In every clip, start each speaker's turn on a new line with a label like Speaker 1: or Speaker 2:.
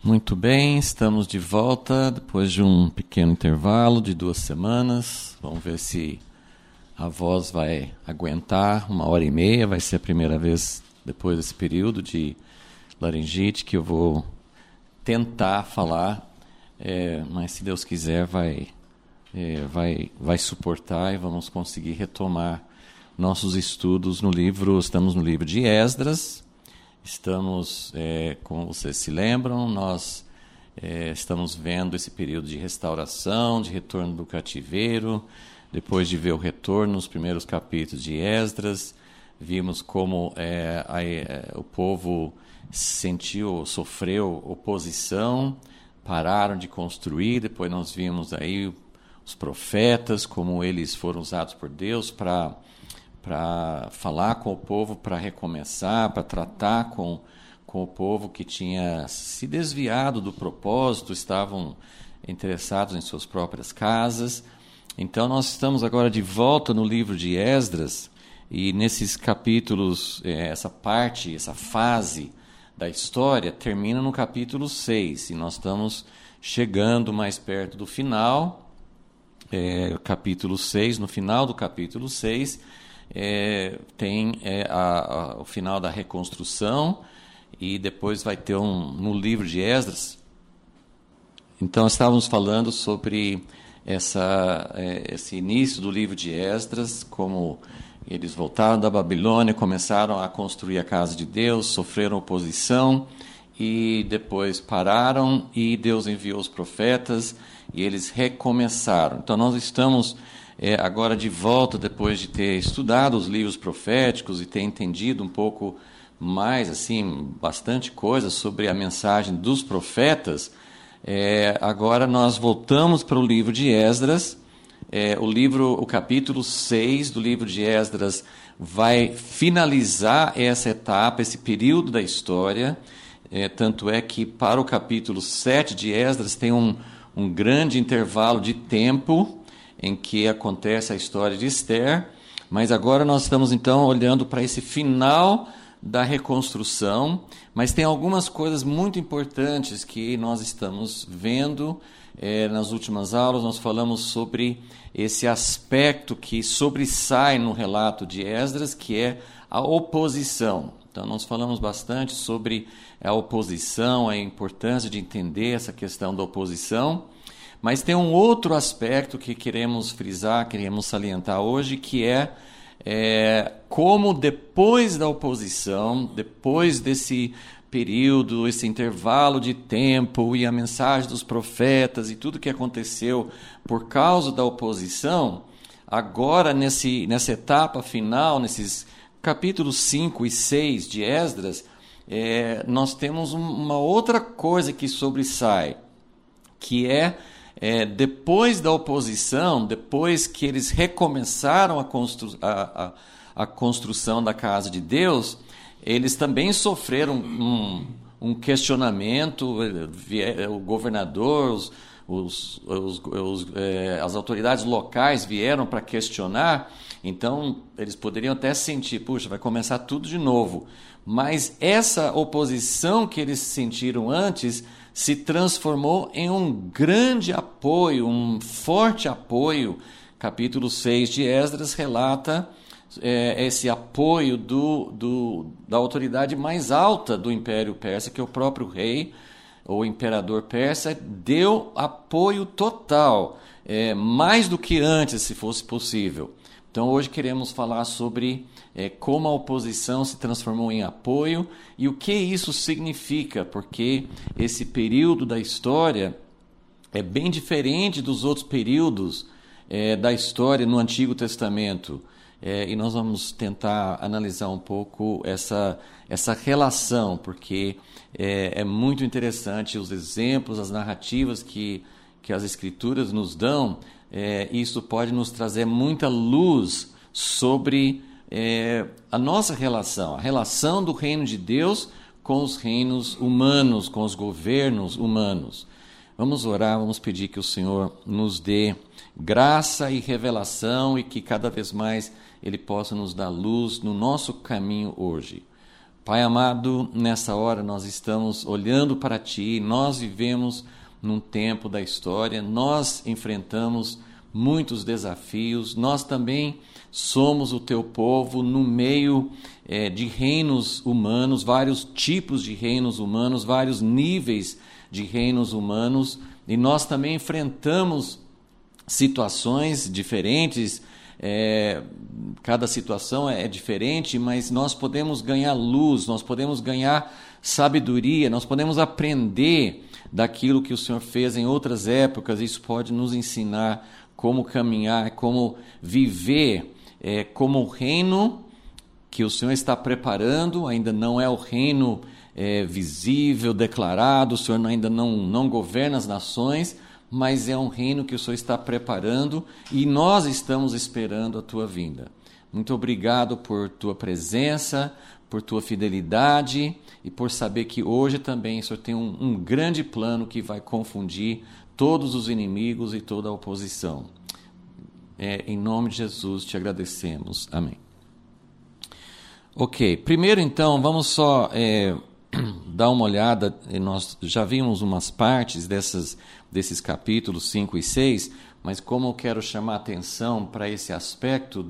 Speaker 1: Muito bem, estamos de volta depois de um pequeno intervalo de 2 semanas. Vamos ver se a voz vai aguentar 1h30. Vai ser a primeira vez depois desse período de laringite que eu vou tentar falar, mas se Deus quiser vai suportar e vamos conseguir retomar nossos estudos no livro. Estamos no livro de Esdras. Estamos, como vocês se lembram, nós estamos vendo esse período de restauração, de retorno do cativeiro. Depois de ver o retorno nos primeiros capítulos de Esdras, vimos como o povo sofreu oposição, pararam de construir. Depois nós vimos aí os profetas, como eles foram usados por Deus para falar com o povo, para recomeçar, para tratar com o povo que tinha se desviado do propósito, estavam interessados em suas próprias casas. Então nós estamos agora de volta no livro de Esdras, e nesses capítulos, essa fase da história termina no capítulo 6, e nós estamos chegando mais perto do final, capítulo 6, no final do capítulo 6, tem o final da reconstrução, e depois vai ter no livro de Esdras. Então estávamos falando sobre esse início do livro de Esdras, como eles voltaram da Babilônia, começaram a construir a casa de Deus, sofreram oposição e depois pararam, e Deus enviou os profetas e eles recomeçaram. Então nós estamos agora de volta, depois de ter estudado os livros proféticos e ter entendido um pouco mais, assim, bastante coisa sobre a mensagem dos profetas. Agora nós voltamos para o livro de Esdras. O capítulo 6 do livro de Esdras vai finalizar essa etapa, esse período da história. Tanto é que para o capítulo 7 de Esdras tem um grande intervalo de tempo em que acontece a história de Esther, mas agora nós estamos então olhando para esse final da reconstrução, mas tem algumas coisas muito importantes que nós estamos vendo. Nas últimas aulas nós falamos sobre esse aspecto que sobressai no relato de Esdras, que é a oposição. Então nós falamos bastante sobre a oposição, a importância de entender essa questão da oposição. Mas tem um outro aspecto que queremos frisar, queremos salientar hoje, que como depois da oposição, depois desse período, esse intervalo de tempo e a mensagem dos profetas e tudo que aconteceu por causa da oposição, agora nessa etapa final, nesses capítulos 5 e 6 de Esdras, nós temos uma outra coisa que sobressai, que depois da oposição, depois que eles recomeçaram a construção da casa de Deus, eles também sofreram um questionamento. O governador, as autoridades locais vieram para questionar. Então eles poderiam até sentir, puxa, vai começar tudo de novo. Mas essa oposição que eles sentiram antes se transformou em um grande apoio, um forte apoio. Capítulo 6 de Esdras relata esse apoio da autoridade mais alta do Império Persa, que é o próprio rei, ou imperador persa, deu apoio total, mais do que antes, se fosse possível. Então hoje queremos falar sobre como a oposição se transformou em apoio e o que isso significa, porque esse período da história é bem diferente dos outros períodos da história no Antigo Testamento. E nós vamos tentar analisar um pouco essa relação, porque é muito interessante os exemplos, as narrativas que as Escrituras nos dão. Isso pode nos trazer muita luz sobre a nossa relação, a relação do reino de Deus com os reinos humanos, com os governos humanos. Vamos orar, vamos pedir que o Senhor nos dê graça e revelação e que cada vez mais Ele possa nos dar luz no nosso caminho hoje. Pai amado, nessa hora nós estamos olhando para Ti, nós vivemos num tempo da história, nós enfrentamos muitos desafios, nós também somos o Teu povo no meio de reinos humanos, vários tipos de reinos humanos, vários níveis de reinos humanos, e nós também enfrentamos situações diferentes, cada situação é diferente, mas nós podemos ganhar luz, nós podemos ganhar sabedoria, nós podemos aprender daquilo que o Senhor fez em outras épocas. Isso pode nos ensinar como caminhar, como viver como o reino que o Senhor está preparando. Ainda não é o reino visível, declarado, o Senhor ainda não governa as nações, mas é um reino que o Senhor está preparando e nós estamos esperando a Tua vinda. Muito obrigado por Tua presença, por Tua fidelidade e por saber que hoje também o Senhor tem um grande plano que vai confundir todos os inimigos e toda a oposição. Em nome de Jesus te agradecemos. Amém. Ok, primeiro então vamos só dar uma olhada, nós já vimos umas partes desses capítulos 5 e 6, mas como eu quero chamar a atenção para esse aspecto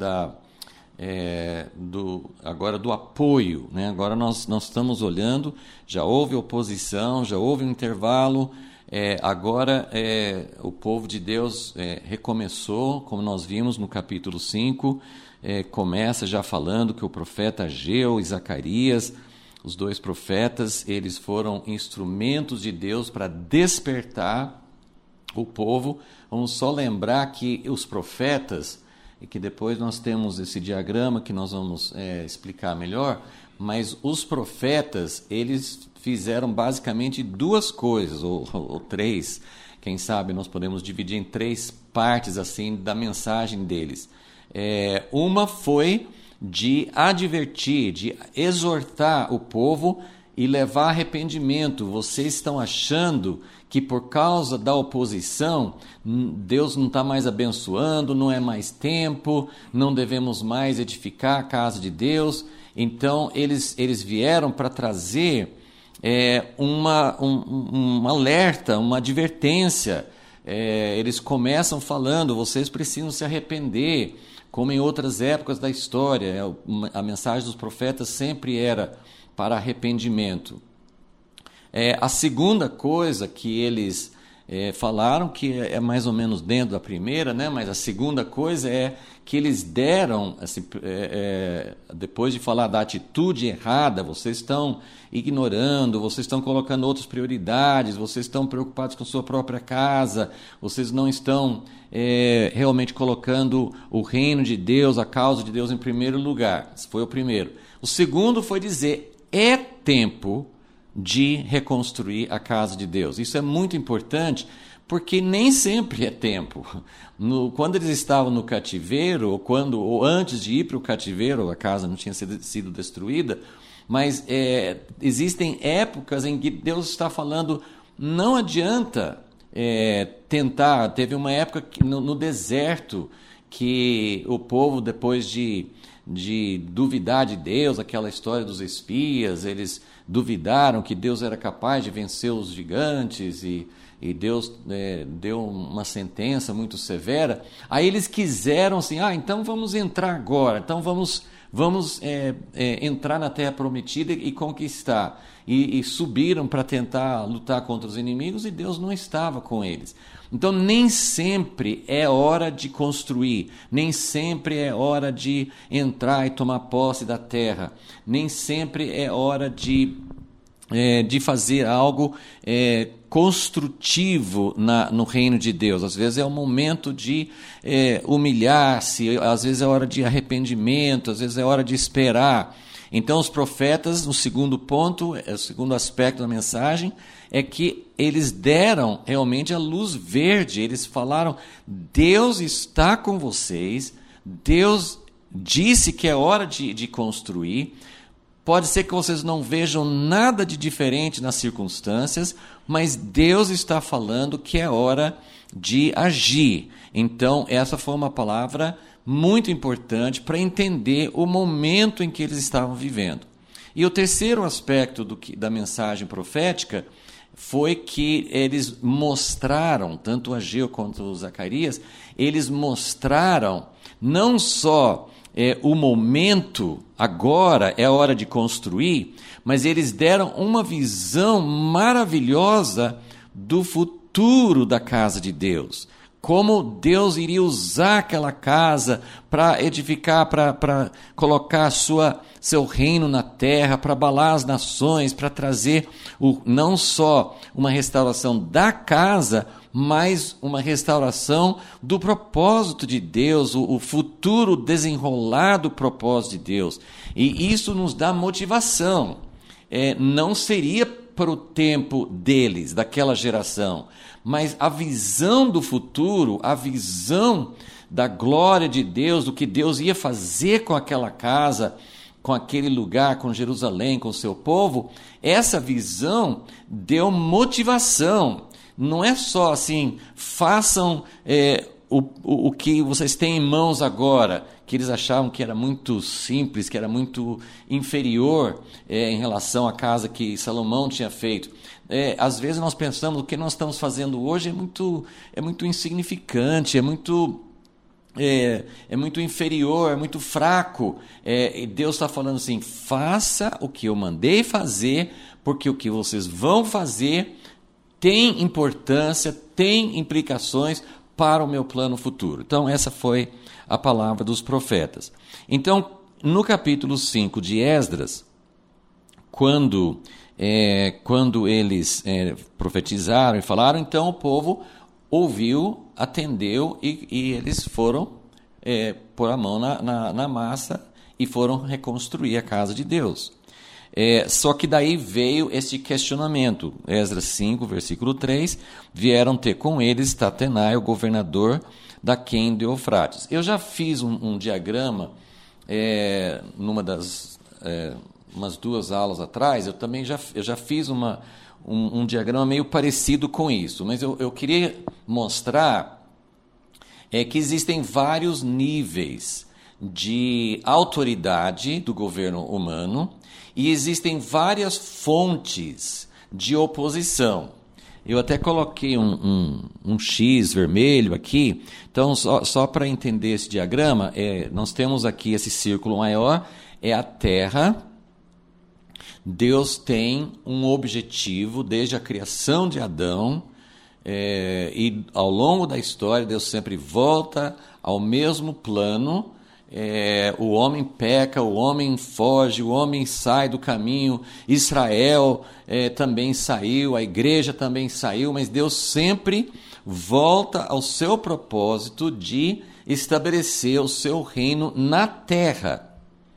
Speaker 1: agora do apoio, né? Agora nós estamos olhando, já houve oposição, já houve um intervalo, agora o povo de Deus recomeçou, como nós vimos no capítulo 5, começa já falando que o profeta Ageu e Zacarias, os dois profetas, eles foram instrumentos de Deus para despertar o povo. Vamos só lembrar que os profetas, e que depois nós temos esse diagrama que nós vamos explicar melhor, mas os profetas, eles fizeram basicamente duas coisas, ou três, quem sabe nós podemos dividir em três partes assim da mensagem deles. Uma foi de advertir, de exortar o povo e levar arrependimento. Vocês estão achando que por causa da oposição, Deus não está mais abençoando, não é mais tempo, não devemos mais edificar a casa de Deus. Então, eles vieram para trazer um alerta, uma advertência. Eles começam falando, vocês precisam se arrepender, como em outras épocas da história. A mensagem dos profetas sempre era para arrependimento. A segunda coisa que eles falaram, que é mais ou menos dentro da primeira, né? Mas a segunda coisa é que eles deram, assim, depois de falar da atitude errada, vocês estão ignorando, vocês estão colocando outras prioridades, vocês estão preocupados com sua própria casa, vocês não estão realmente colocando o reino de Deus, a causa de Deus em primeiro lugar. Esse foi o primeiro. O segundo foi dizer, é tempo de reconstruir a casa de Deus. Isso é muito importante, porque nem sempre é tempo. Quando eles estavam no cativeiro, ou antes de ir para o cativeiro, a casa não tinha sido destruída, mas existem épocas em que Deus está falando, não adianta tentar. Teve uma época no deserto que o povo, depois de duvidar de Deus, aquela história dos espias, eles duvidaram que Deus era capaz de vencer os gigantes e Deus deu uma sentença muito severa. Aí eles quiseram assim, então vamos entrar agora, então vamos entrar na terra prometida e conquistar. E subiram para tentar lutar contra os inimigos e Deus não estava com eles. Então nem sempre é hora de construir, nem sempre é hora de entrar e tomar posse da terra, nem sempre é hora de fazer algo construtivo no reino de Deus. Às vezes é o momento de humilhar-se, às vezes é hora de arrependimento, às vezes é hora de esperar. Então os profetas, no segundo ponto, o segundo aspecto da mensagem, é que eles deram realmente a luz verde. Eles falaram, Deus está com vocês, Deus disse que é hora de construir. Pode ser que vocês não vejam nada de diferente nas circunstâncias, mas Deus está falando que é hora de agir. Então, essa foi uma palavra muito importante para entender o momento em que eles estavam vivendo. E o terceiro aspecto da mensagem profética foi que eles mostraram, tanto Ageu quanto o Zacarias, eles mostraram não só o momento, agora é a hora de construir, mas eles deram uma visão maravilhosa do futuro da casa de Deus. Como Deus iria usar aquela casa para edificar, para colocar seu reino na terra, para abalar as nações, para trazer não só uma restauração da casa, mas uma restauração do propósito de Deus, o futuro desenrolar do propósito de Deus. E isso nos dá motivação. Não seria para o tempo deles, daquela geração, mas a visão do futuro, a visão da glória de Deus, do que Deus ia fazer com aquela casa, com aquele lugar, com Jerusalém, com o seu povo, essa visão deu motivação. Não é só assim, façam o que vocês têm em mãos agora, que eles achavam que era muito simples, que era muito inferior em relação à casa que Salomão tinha feito. Às vezes nós pensamos o que nós estamos fazendo hoje é muito insignificante, é muito inferior, é muito fraco. E Deus está falando assim, faça o que eu mandei fazer, porque o que vocês vão fazer tem importância, tem implicações para o meu plano futuro. Então, essa foi a palavra dos profetas. Então, no capítulo 5 de Esdras, quando eles profetizaram e falaram, então o povo ouviu, atendeu e eles foram pôr a mão na massa e foram reconstruir a casa de Deus. Só que daí veio este questionamento. Esdras 5, versículo 3, vieram ter com eles Tatenai, o governador da Quém de Eufrates. Eu já fiz um diagrama numa das umas 2 aulas atrás. Eu também já fiz um diagrama meio parecido com isso, mas eu queria mostrar que existem vários níveis de autoridade do governo humano e existem várias fontes de oposição. Eu até coloquei um X vermelho aqui. Então, só para entender esse diagrama, nós temos aqui esse círculo maior, é a Terra. Deus tem um objetivo desde a criação de Adão, e ao longo da história Deus sempre volta ao mesmo plano. O homem peca, o homem foge, o homem sai do caminho. Israel também saiu, a igreja também saiu, mas Deus sempre volta ao seu propósito de estabelecer o seu reino na terra.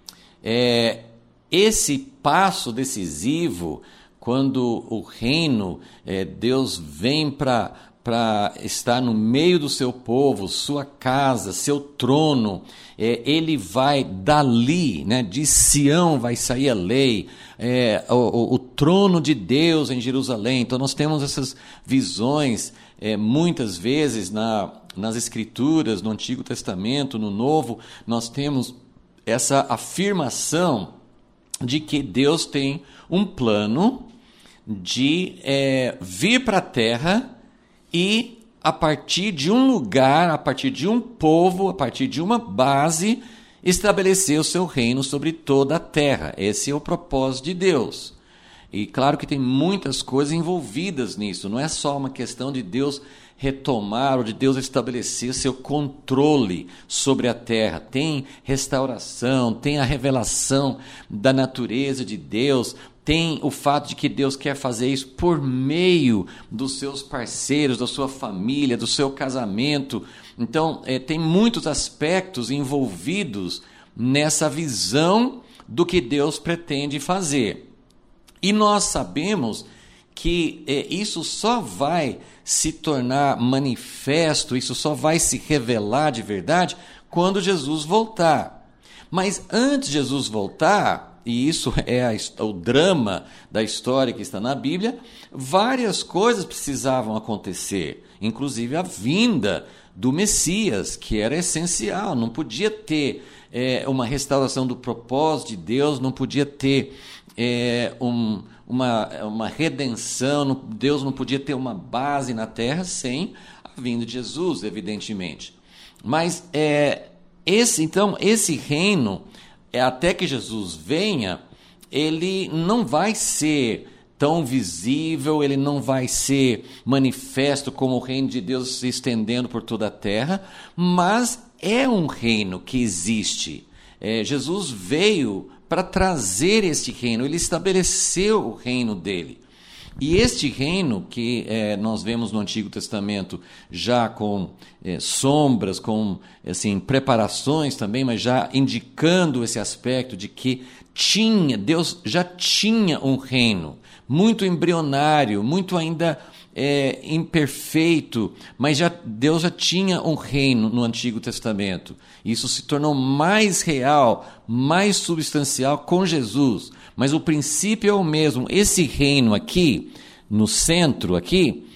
Speaker 1: Esse passo decisivo, quando o reino, Deus vem para estar no meio do seu povo, sua casa, seu trono, ele vai dali, né, de Sião vai sair a lei, o trono de Deus em Jerusalém. Então nós temos essas visões muitas vezes nas Escrituras, no Antigo Testamento, no Novo, nós temos essa afirmação de que Deus tem um plano de vir para a terra e, a partir de um lugar, a partir de um povo, a partir de uma base, estabelecer o seu reino sobre toda a terra. Esse é o propósito de Deus. E claro que tem muitas coisas envolvidas nisso. Não é só uma questão de Deus retomar ou de Deus estabelecer seu controle sobre a terra. Tem restauração, tem a revelação da natureza de Deus, tem o fato de que Deus quer fazer isso por meio dos seus parceiros, da sua família, do seu casamento. Então, tem muitos aspectos envolvidos nessa visão do que Deus pretende fazer. E nós sabemos que isso só vai se tornar manifesto, isso só vai se revelar de verdade quando Jesus voltar. Mas antes de Jesus voltar, e isso é o drama da história que está na Bíblia, várias coisas precisavam acontecer, inclusive a vinda do Messias, que era essencial. Não podia ter uma restauração do propósito de Deus, não podia ter uma redenção, Deus não podia ter uma base na terra sem a vinda de Jesus, evidentemente. Mas esse reino, até que Jesus venha, ele não vai ser tão visível, ele não vai ser manifesto como o reino de Deus se estendendo por toda a terra, mas é um reino que existe. Jesus veio para trazer este reino, ele estabeleceu o reino dele. E este reino que nós vemos no Antigo Testamento já com sombras, com assim, preparações também, mas já indicando esse aspecto de que Deus já tinha um reino, muito embrionário, muito ainda imperfeito, mas Deus já tinha um reino no Antigo Testamento. Isso se tornou mais real, mais substancial com Jesus. Mas o princípio é o mesmo. Esse reino aqui, no centro aqui,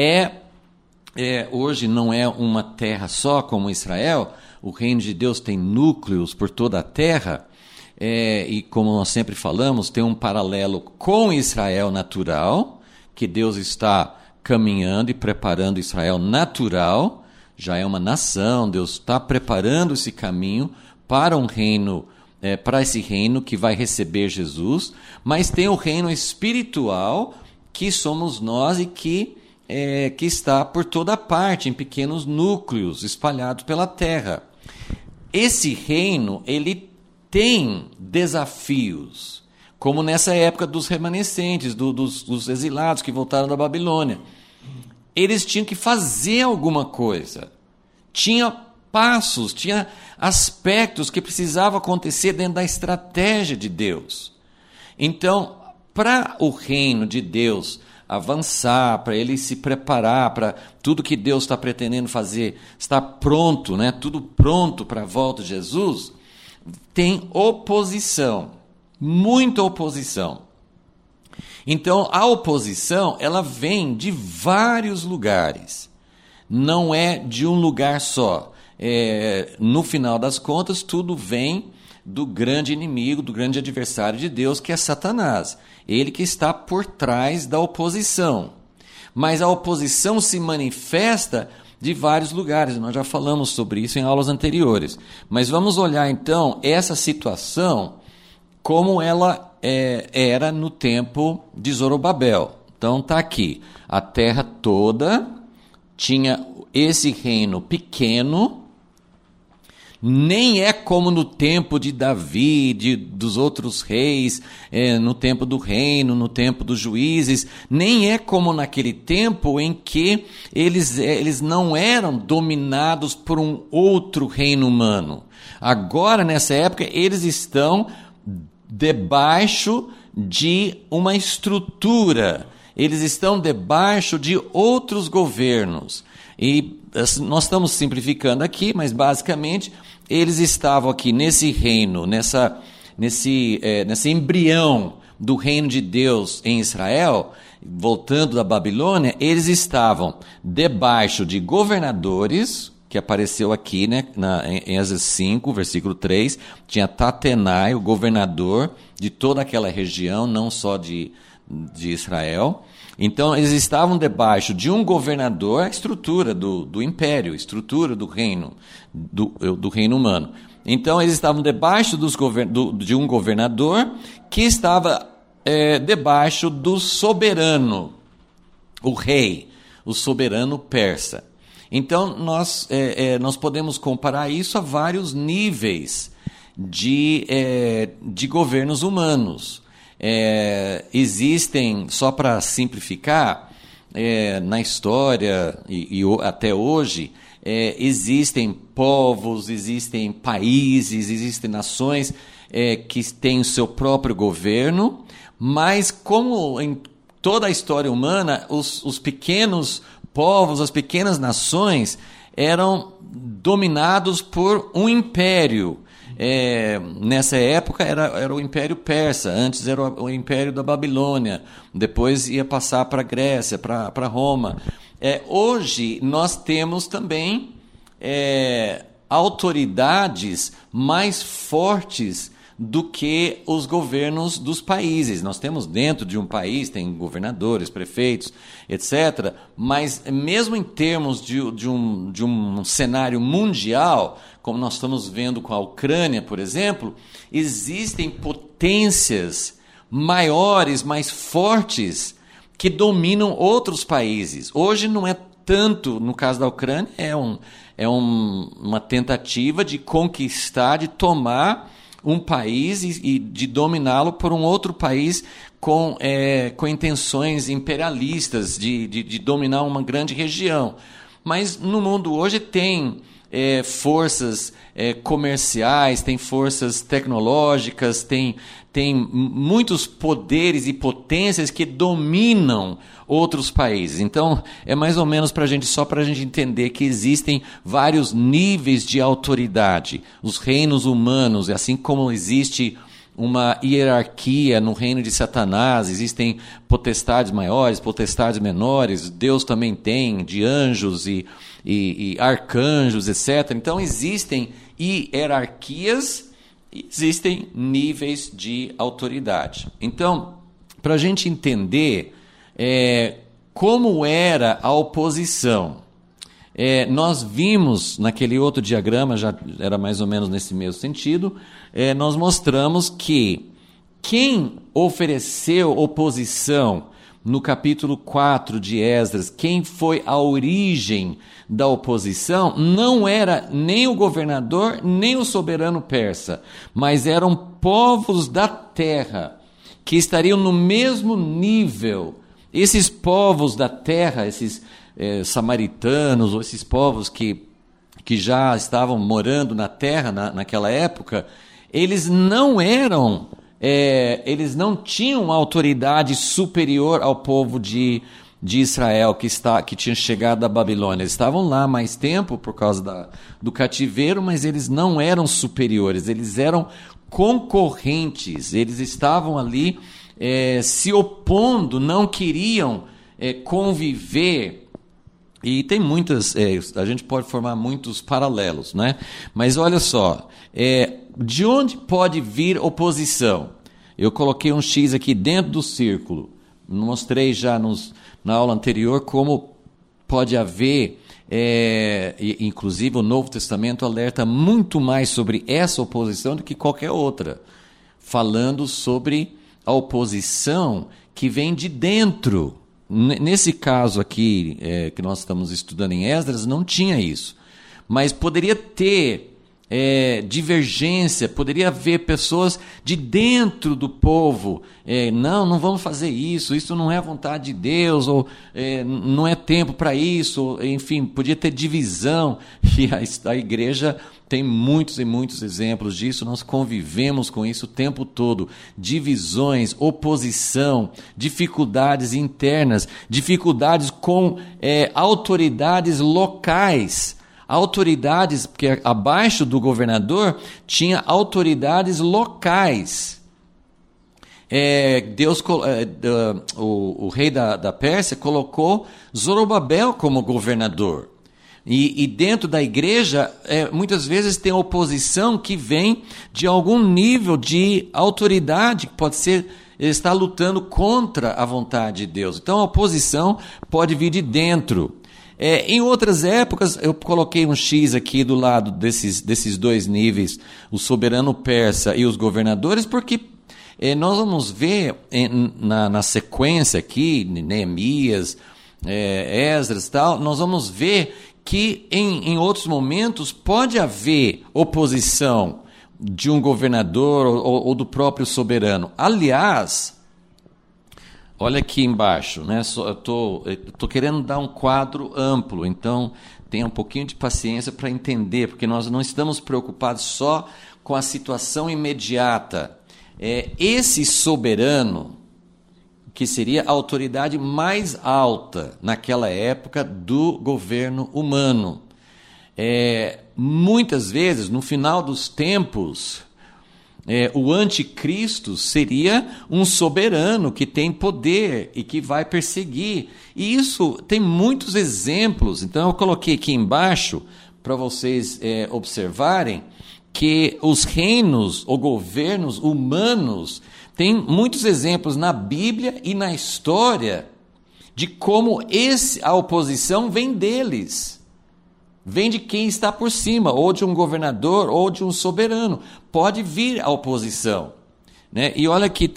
Speaker 1: hoje não é uma terra só como Israel. O reino de Deus tem núcleos por toda a terra. E como nós sempre falamos, tem um paralelo com Israel natural, que Deus está caminhando e preparando Israel natural, já é uma nação, Deus está preparando esse caminho para um reino, para esse reino que vai receber Jesus, mas tem o reino espiritual, que somos nós e que está por toda parte, em pequenos núcleos espalhados pela terra. Esse reino, ele tem desafios, como nessa época dos remanescentes, dos exilados que voltaram da Babilônia. Eles tinham que fazer alguma coisa. Tinha passos, tinha aspectos que precisavam acontecer dentro da estratégia de Deus. Então, para o reino de Deus avançar, para ele se preparar, para tudo que Deus está pretendendo fazer, estar pronto, né? Tudo pronto para a volta de Jesus, tem oposição, muita oposição. Então, a oposição, ela vem de vários lugares, não é de um lugar só. No final das contas, tudo vem do grande inimigo, do grande adversário de Deus, que é Satanás. Ele que está por trás da oposição. Mas a oposição se manifesta de vários lugares, nós já falamos sobre isso em aulas anteriores. Mas vamos olhar então essa situação como ela era no tempo de Zorobabel. Então está aqui, a terra toda tinha esse reino pequeno, nem é como no tempo de Davi, dos outros reis, no tempo do reino, no tempo dos juízes, nem é como naquele tempo em que eles não eram dominados por um outro reino humano. Agora, nessa época, eles estão debaixo de uma estrutura, eles estão debaixo de outros governos. E nós estamos simplificando aqui, mas basicamente eles estavam aqui nesse reino, nesse embrião do reino de Deus em Israel, voltando da Babilônia, eles estavam debaixo de governadores, que apareceu aqui, né, em Esdras 5, versículo 3, tinha Tatenai, o governador de toda aquela região, não só de Israel. Então, eles estavam debaixo de um governador, a estrutura do império, a estrutura do reino, do reino humano. Então, eles estavam debaixo de um governador que estava debaixo do soberano, o rei, o soberano persa. Então, nós podemos comparar isso a vários níveis de governos humanos. Existem, só para simplificar, na história e até hoje, existem povos, existem países, existem nações que têm o seu próprio governo, mas como em toda a história humana, os pequenos povos, as pequenas nações eram dominados por um império. Nessa época era o Império Persa, antes era o Império da Babilônia, depois ia passar para a Grécia, para Roma. Hoje nós temos também autoridades mais fortes do que os governos dos países. Nós temos dentro de um país, tem governadores, prefeitos, etc., mas mesmo em termos de um cenário mundial, como nós estamos vendo com a Ucrânia, por exemplo, existem potências maiores, mais fortes, que dominam outros países. Hoje não é tanto, no caso da Ucrânia, uma tentativa de conquistar, de tomar um país e de dominá-lo por um outro país com intenções imperialistas de dominar uma grande região. Mas no mundo hoje tem forças comerciais, tem forças tecnológicas, tem muitos poderes e potências que dominam outros países. Então, é mais ou menos só para a gente entender que existem vários níveis de autoridade. Os reinos humanos, assim como existe uma hierarquia no reino de Satanás, existem potestades maiores, potestades menores, Deus também tem, de anjos e arcanjos, etc. Então, existem hierarquias, existem níveis de autoridade. Então, para a gente entender como era a oposição, nós vimos naquele outro diagrama, já era mais ou menos nesse mesmo sentido, nós mostramos que quem ofereceu oposição no capítulo 4 de Esdras, quem foi a origem da oposição, não era nem o governador, nem o soberano persa, mas eram povos da terra, que estariam no mesmo nível. Esses povos da terra, esses samaritanos, ou esses povos que já estavam morando na terra naquela época, eles não tinham autoridade superior ao povo de Israel que tinha chegado da Babilônia. Eles estavam lá há mais tempo por causa do cativeiro, mas eles não eram superiores, eles eram concorrentes, eles estavam ali se opondo, não queriam conviver. E tem a gente pode formar muitos paralelos, né? Mas olha só, de onde pode vir oposição? Eu coloquei um X aqui dentro do círculo. Mostrei já na aula anterior como pode haver, inclusive o Novo Testamento alerta muito mais sobre essa oposição do que qualquer outra, falando sobre a oposição que vem de dentro. Nesse caso aqui, que nós estamos estudando em Esdras, não tinha isso. Mas poderia ter divergência, poderia haver pessoas de dentro do povo. Não vamos fazer isso não é a vontade de Deus, ou não é tempo para isso, ou, enfim, podia ter divisão. E a igreja tem muitos e muitos exemplos disso, nós convivemos com isso o tempo todo. Divisões, oposição, dificuldades internas, dificuldades com autoridades locais. Autoridades, porque abaixo do governador tinha autoridades locais. O rei da Pérsia colocou Zorobabel como governador. E dentro da igreja, muitas vezes tem oposição que vem de algum nível de autoridade, que pode ser, está lutando contra a vontade de Deus. Então a oposição pode vir de dentro. Em outras épocas, eu coloquei um X aqui do lado desses dois níveis, o soberano persa e os governadores, porque nós vamos ver na sequência aqui, Neemias, Esdras e tal, nós vamos ver que em outros momentos pode haver oposição de um governador ou do próprio soberano. Aliás, olha aqui embaixo, né? Eu tô querendo dar um quadro amplo, então tenha um pouquinho de paciência para entender, porque nós não estamos preocupados só com a situação imediata. Esse soberano, que seria a autoridade mais alta naquela época do governo humano. Muitas vezes, no final dos tempos, o anticristo seria um soberano que tem poder e que vai perseguir. E isso tem muitos exemplos. Então eu coloquei aqui embaixo para vocês observarem que os reinos ou governos humanos têm muitos exemplos na Bíblia e na história de como a oposição vem deles. Vem de quem está por cima, ou de um governador, ou de um soberano. Pode vir a oposição, né? E olha que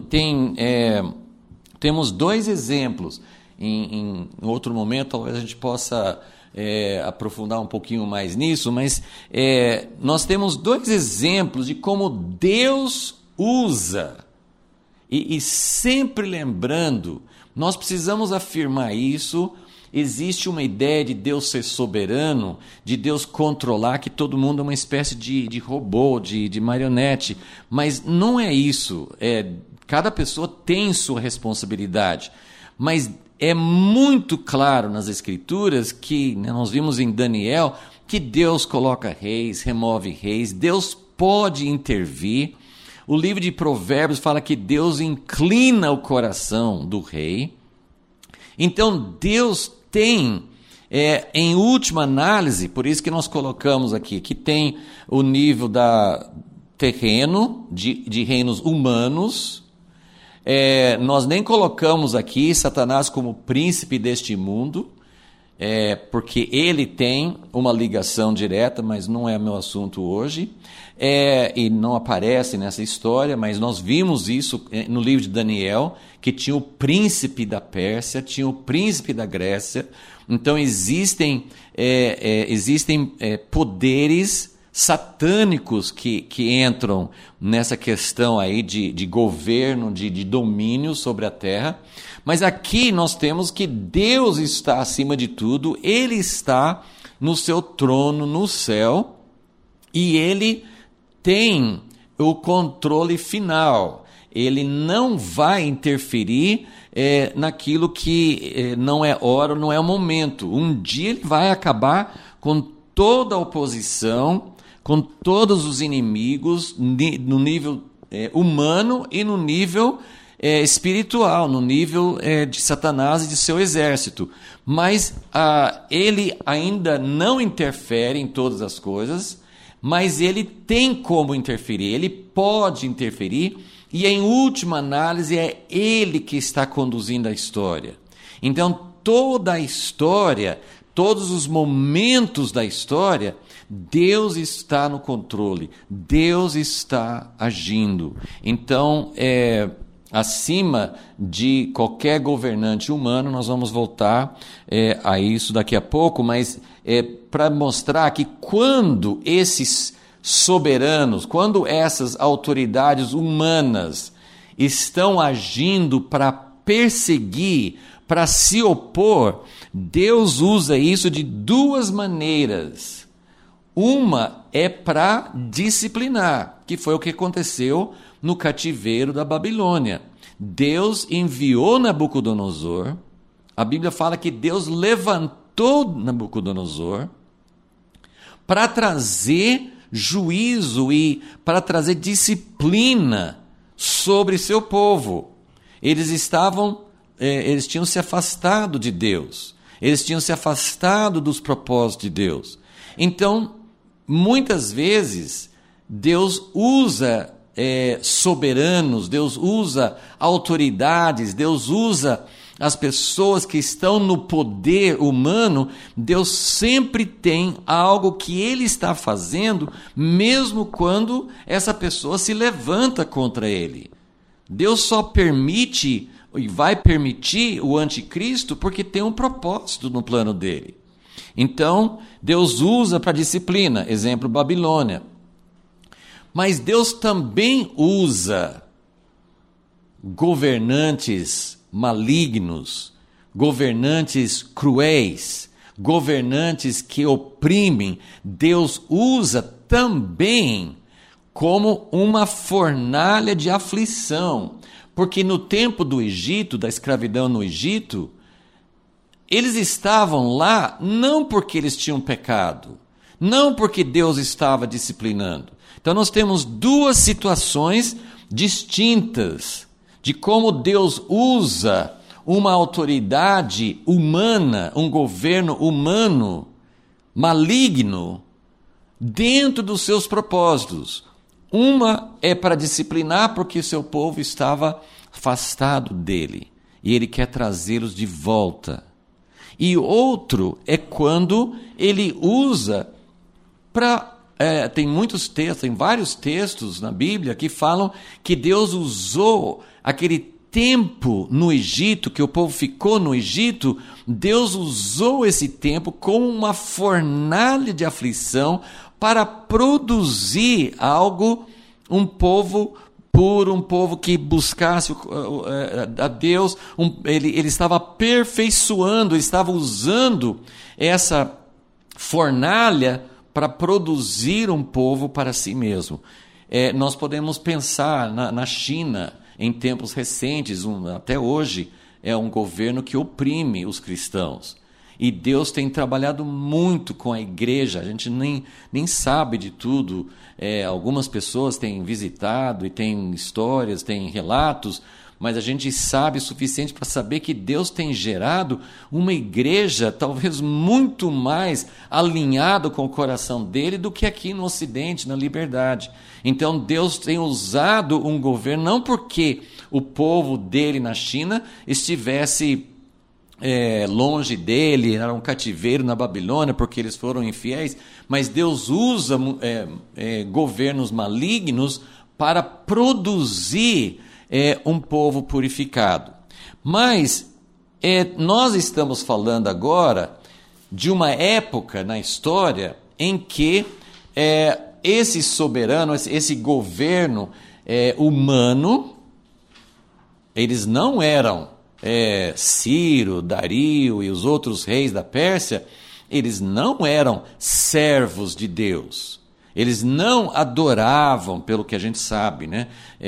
Speaker 1: temos dois exemplos. Em outro momento, talvez a gente possa aprofundar um pouquinho mais nisso, mas nós temos dois exemplos de como Deus usa. E sempre lembrando, nós precisamos afirmar isso. Existe uma ideia de Deus ser soberano, de Deus controlar, que todo mundo é uma espécie de robô, de marionete. Mas não é isso. Cada pessoa tem sua responsabilidade. Mas é muito claro nas Escrituras que, né, nós vimos em Daniel, que Deus coloca reis, remove reis, Deus pode intervir. O livro de Provérbios fala que Deus inclina o coração do rei. Então Deus tem, em última análise, por isso que nós colocamos aqui, que tem o nível terreno, de reinos humanos. Nós nem colocamos aqui Satanás como príncipe deste mundo, porque ele tem uma ligação direta, mas não é meu assunto hoje, e não aparece nessa história, mas nós vimos isso no livro de Daniel, que tinha o príncipe da Pérsia, tinha o príncipe da Grécia. Então existem poderes satânicos que entram nessa questão aí de governo, de domínio sobre a terra. Mas aqui nós temos que Deus está acima de tudo, Ele está no seu trono no céu e Ele tem o controle final. Ele não vai interferir naquilo que não é hora, não é o momento. Um dia Ele vai acabar com toda a oposição, com todos os inimigos, no nível humano e no nível espiritual, no nível de Satanás e de seu exército. Mas ele ainda não interfere em todas as coisas, mas ele tem como interferir, ele pode interferir, e em última análise é ele que está conduzindo a história. Então toda a história, todos os momentos da história, Deus está no controle, Deus está agindo. Então, acima de qualquer governante humano, nós vamos voltar a isso daqui a pouco, mas para mostrar que quando esses soberanos, quando essas autoridades humanas estão agindo para perseguir, para se opor, Deus usa isso de duas maneiras. Uma é para disciplinar, que foi o que aconteceu no cativeiro da Babilônia. Deus enviou Nabucodonosor. A Bíblia fala que Deus levantou Nabucodonosor para trazer juízo e para trazer disciplina sobre seu povo. Eles tinham se afastado de Deus. Eles tinham se afastado dos propósitos de Deus. Então, muitas vezes, Deus usa soberanos, Deus usa autoridades, Deus usa as pessoas que estão no poder humano. Deus sempre tem algo que Ele está fazendo, mesmo quando essa pessoa se levanta contra Ele. Deus só permite e vai permitir o anticristo porque tem um propósito no plano dele. Então, Deus usa para disciplina, exemplo, Babilônia. Mas Deus também usa governantes malignos, governantes cruéis, governantes que oprimem. Deus usa também como uma fornalha de aflição. Porque no tempo do Egito, da escravidão no Egito, eles estavam lá não porque eles tinham pecado, não porque Deus estava disciplinando. Então nós temos duas situações distintas de como Deus usa uma autoridade humana, um governo humano maligno, dentro dos seus propósitos. Uma é para disciplinar porque seu povo estava afastado dele e ele quer trazê-los de volta. E outro é quando ele usa para... tem muitos textos, tem vários textos na Bíblia que falam que Deus usou aquele tempo no Egito, que o povo ficou no Egito, Deus usou esse tempo como uma fornalha de aflição para produzir algo, um povo puro, um povo que buscasse a Deus. Ele estava aperfeiçoando, ele estava usando essa fornalha para produzir um povo para si mesmo. Nós podemos pensar na China, em tempos recentes, até hoje, é um governo que oprime os cristãos. E Deus tem trabalhado muito com a igreja, a gente nem sabe de tudo. Algumas pessoas têm visitado e têm histórias, têm relatos, mas a gente sabe o suficiente para saber que Deus tem gerado uma igreja talvez muito mais alinhada com o coração dele do que aqui no Ocidente, na Liberdade. Então Deus tem usado um governo, não porque o povo dele na China estivesse longe dele, era um cativeiro na Babilônia, porque eles foram infiéis, mas Deus usa governos malignos para produzir um povo purificado. Mas nós estamos falando agora de uma época na história em que esse soberano, esse governo humano, eles não eram Ciro, Dario e os outros reis da Pérsia, eles não eram servos de Deus. Eles não adoravam, pelo que a gente sabe, né?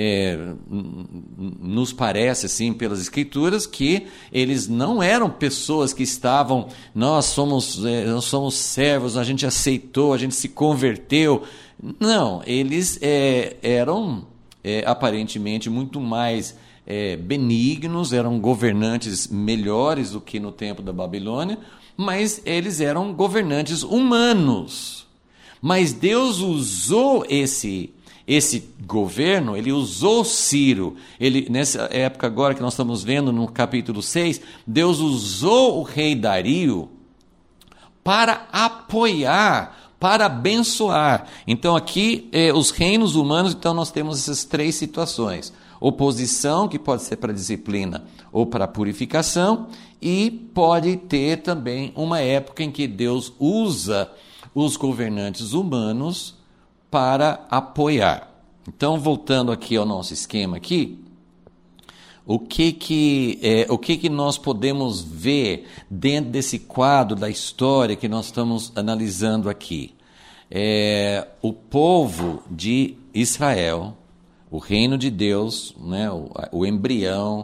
Speaker 1: Nos parece, assim, pelas Escrituras, que eles não eram pessoas que estavam, nós somos servos, a gente aceitou, a gente se converteu. Não, eles eram aparentemente muito mais benignos, eram governantes melhores do que no tempo da Babilônia, mas eles eram governantes humanos. Mas Deus usou esse governo, ele usou Ciro. Nessa época agora que nós estamos vendo no capítulo 6, Deus usou o rei Dario para apoiar, para abençoar. Então aqui, os reinos humanos, então nós temos essas três situações. Oposição, que pode ser para disciplina ou para purificação, e pode ter também uma época em que Deus usa os governantes humanos para apoiar. Então, voltando aqui ao nosso esquema aqui, o que nós podemos ver dentro desse quadro da história que nós estamos analisando aqui? O povo de Israel, o reino de Deus, né, o embrião,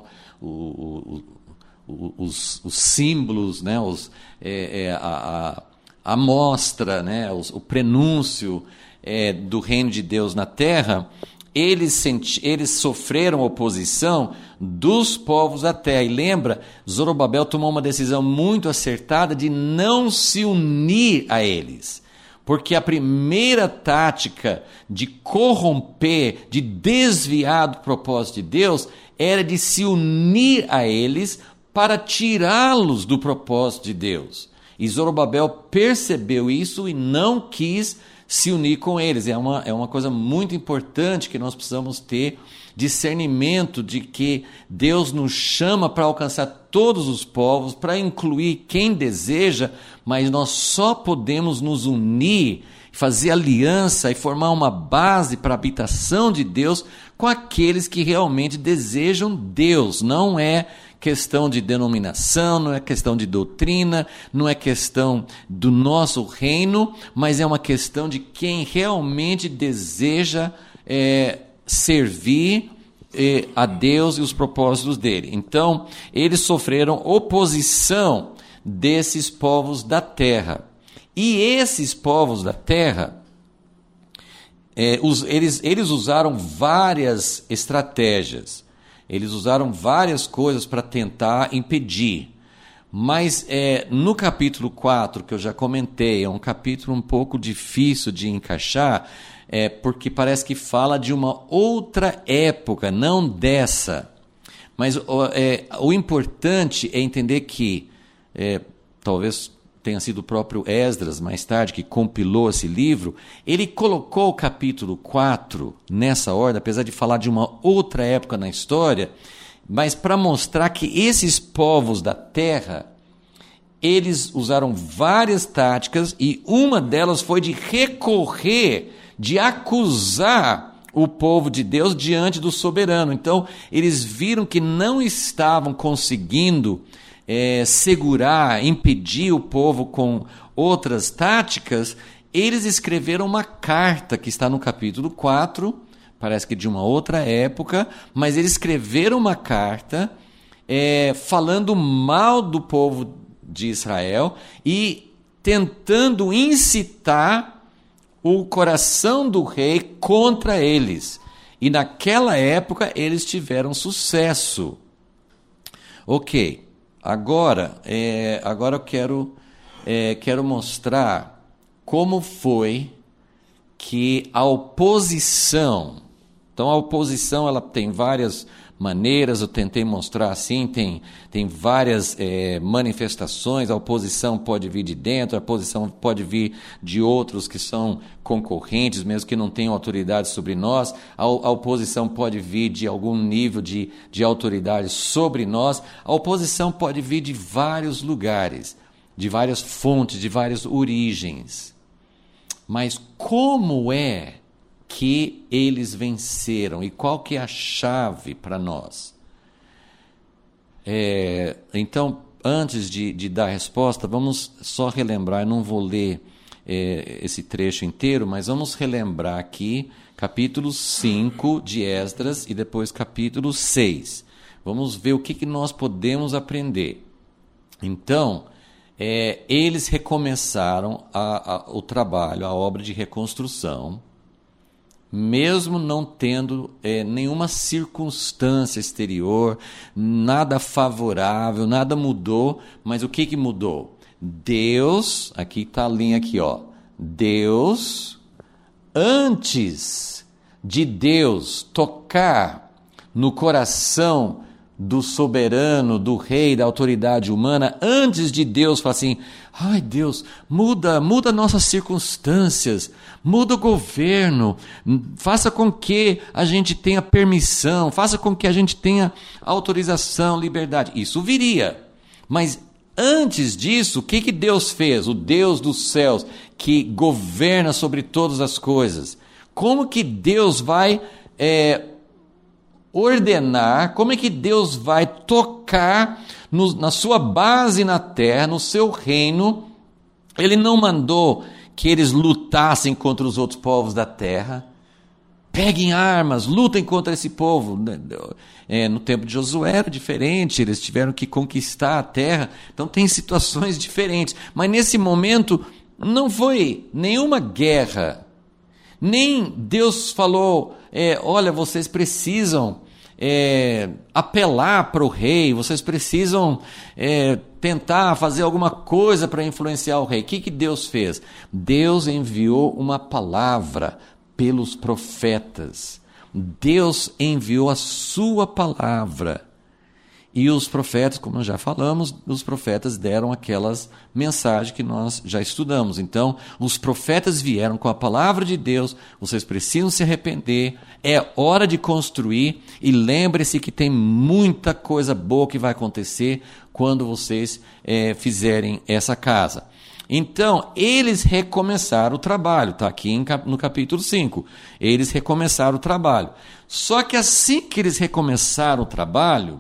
Speaker 1: os símbolos, né, a mostra, né, o prenúncio do reino de Deus na terra, eles sofreram oposição dos povos da terra. E lembra, Zorobabel tomou uma decisão muito acertada de não se unir a eles. Porque a primeira tática de corromper, de desviar do propósito de Deus, era de se unir a eles para tirá-los do propósito de Deus. E Zorobabel percebeu isso e não quis se unir com eles. É uma coisa muito importante que nós precisamos ter discernimento de que Deus nos chama para alcançar todos os povos, para incluir quem deseja, mas nós só podemos nos unir, fazer aliança e formar uma base para a habitação de Deus com aqueles que realmente desejam Deus. Não é questão de denominação, não é questão de doutrina, não é questão do nosso reino, mas é uma questão de quem realmente deseja servir a Deus e os propósitos dele. Então, eles sofreram oposição desses povos da terra. E esses povos da terra, eles usaram várias estratégias. Eles usaram várias coisas para tentar impedir. Mas no capítulo 4, que eu já comentei, é um capítulo um pouco difícil de encaixar, porque parece que fala de uma outra época, não dessa. Mas o importante é entender que, talvez tenha sido o próprio Esdras, mais tarde, que compilou esse livro, ele colocou o capítulo 4 nessa ordem, apesar de falar de uma outra época na história, mas para mostrar que esses povos da terra, eles usaram várias táticas e uma delas foi de recorrer, de acusar o povo de Deus diante do soberano. Então, eles viram que não estavam conseguindo segurar, impedir o povo com outras táticas. Eles escreveram uma carta que está no capítulo 4, parece que de uma outra época, mas eles escreveram uma carta falando mal do povo de Israel e tentando incitar o coração do rei contra eles. E naquela época eles tiveram sucesso. Ok, agora eu quero mostrar como foi que a oposição... Então, a oposição ela tem várias maneiras, eu tentei mostrar assim, tem várias manifestações. A oposição pode vir de dentro, a oposição pode vir de outros que são concorrentes, mesmo que não tenham autoridade sobre nós. A oposição pode vir de algum nível de autoridade sobre nós. A oposição pode vir de vários lugares, de várias fontes, de várias origens. Mas como é que eles venceram e qual que é a chave para nós? Então, antes de dar a resposta, vamos só relembrar, eu não vou ler esse trecho inteiro, mas vamos relembrar aqui capítulo 5 de Esdras e depois capítulo 6. Vamos ver o que nós podemos aprender. Então, eles recomeçaram o trabalho, a obra de reconstrução, mesmo não tendo nenhuma circunstância exterior, nada favorável, nada mudou. Mas o que mudou? Deus, aqui está a linha aqui, ó. Deus, antes de Deus tocar no coração do soberano, do rei, da autoridade humana, antes de Deus falar assim: ai Deus, muda nossas circunstâncias, muda o governo, faça com que a gente tenha permissão, faça com que a gente tenha autorização, liberdade. Isso viria. Mas antes disso, o que Deus fez? O Deus dos céus, que governa sobre todas as coisas. Como que Deus vai ordenar, como é que Deus vai tocar na sua base na terra, no seu reino? Ele não mandou que eles lutassem contra os outros povos da terra. Peguem armas, lutem contra esse povo. No tempo de Josué era diferente, eles tiveram que conquistar a terra, então tem situações diferentes. Mas nesse momento não foi nenhuma guerra, nem Deus falou: olha, vocês precisam apelar para o rei, vocês precisam tentar fazer alguma coisa para influenciar o rei. O que Deus fez? Deus enviou uma palavra pelos profetas. Deus enviou a sua palavra. E os profetas, como nós já falamos, os profetas deram aquelas mensagens que nós já estudamos. Então, os profetas vieram com a palavra de Deus: vocês precisam se arrepender, é hora de construir, e lembre-se que tem muita coisa boa que vai acontecer quando vocês fizerem essa casa. Então, eles recomeçaram o trabalho, está aqui no capítulo 5. Eles recomeçaram o trabalho. Só que assim que eles recomeçaram o trabalho,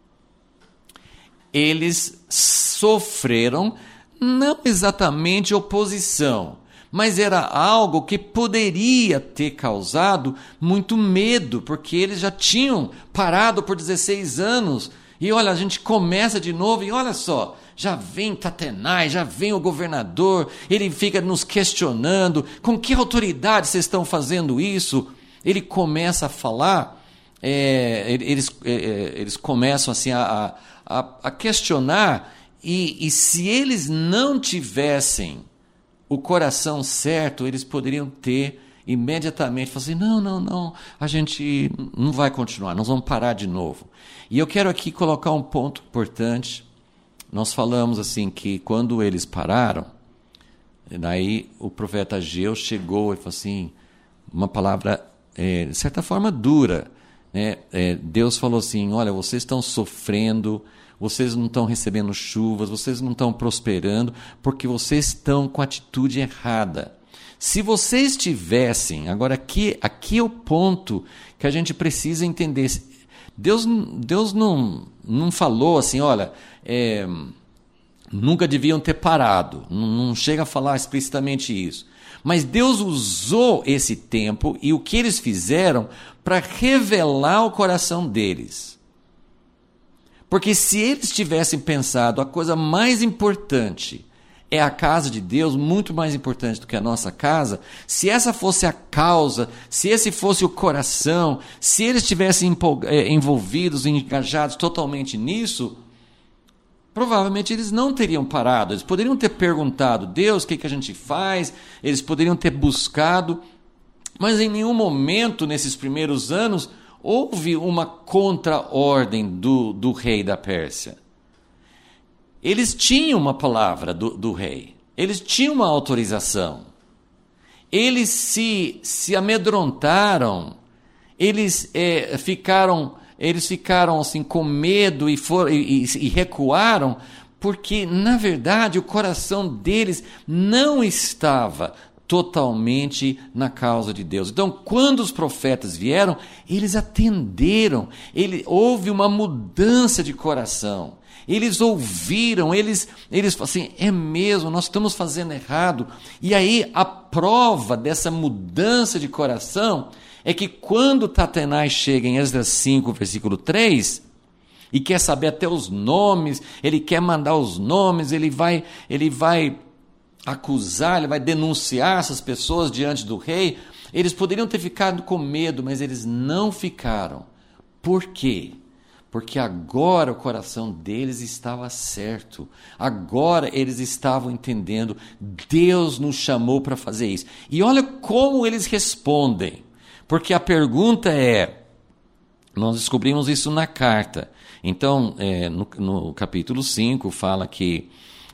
Speaker 1: eles sofreram, não exatamente oposição, mas era algo que poderia ter causado muito medo, porque eles já tinham parado por 16 anos, e olha, a gente começa de novo, e olha só, já vem Tatenai, já vem o governador, ele fica nos questionando: com que autoridade vocês estão fazendo isso? Ele começa a falar, eles começam assim a questionar, E se eles não tivessem o coração certo, eles poderiam ter imediatamente, falar assim, não, a gente não vai continuar, nós vamos parar de novo. E eu quero aqui colocar um ponto importante. Nós falamos assim que quando eles pararam, daí o profeta Ageu chegou e falou assim, uma palavra, de certa forma, dura, né? Deus falou assim, olha, vocês estão sofrendo, vocês não estão recebendo chuvas, vocês não estão prosperando, porque vocês estão com a atitude errada. Se vocês tivessem, agora aqui é o ponto que a gente precisa entender. Deus não falou assim, olha, nunca deviam ter parado, não chega a falar explicitamente isso. Mas Deus usou esse tempo e o que eles fizeram para revelar o coração deles. Porque se eles tivessem pensado a coisa mais importante é a casa de Deus, muito mais importante do que a nossa casa, se essa fosse a causa, se esse fosse o coração, se eles estivessem envolvidos, engajados totalmente nisso, provavelmente eles não teriam parado. Eles poderiam ter perguntado, Deus, o que a gente faz? Eles poderiam ter buscado, mas em nenhum momento nesses primeiros anos houve uma contra-ordem do rei da Pérsia. Eles tinham uma palavra do rei, eles tinham uma autorização, eles se amedrontaram, eles ficaram assim, com medo e recuaram, porque, na verdade, o coração deles não estava totalmente na causa de Deus. Então, quando os profetas vieram, eles atenderam, houve uma mudança de coração. Eles ouviram, eles falaram assim, é mesmo, nós estamos fazendo errado. E aí a prova dessa mudança de coração é que quando Tatenai chega em Esdras 5, versículo 3, e quer saber até os nomes, ele quer mandar os nomes, ele vai acusar, ele vai denunciar essas pessoas diante do rei, eles poderiam ter ficado com medo, mas eles não ficaram. Por quê? Porque agora o coração deles estava certo. Agora eles estavam entendendo. Deus nos chamou para fazer isso. E olha como eles respondem. Porque a pergunta nós descobrimos isso na carta. Então, no capítulo 5, fala que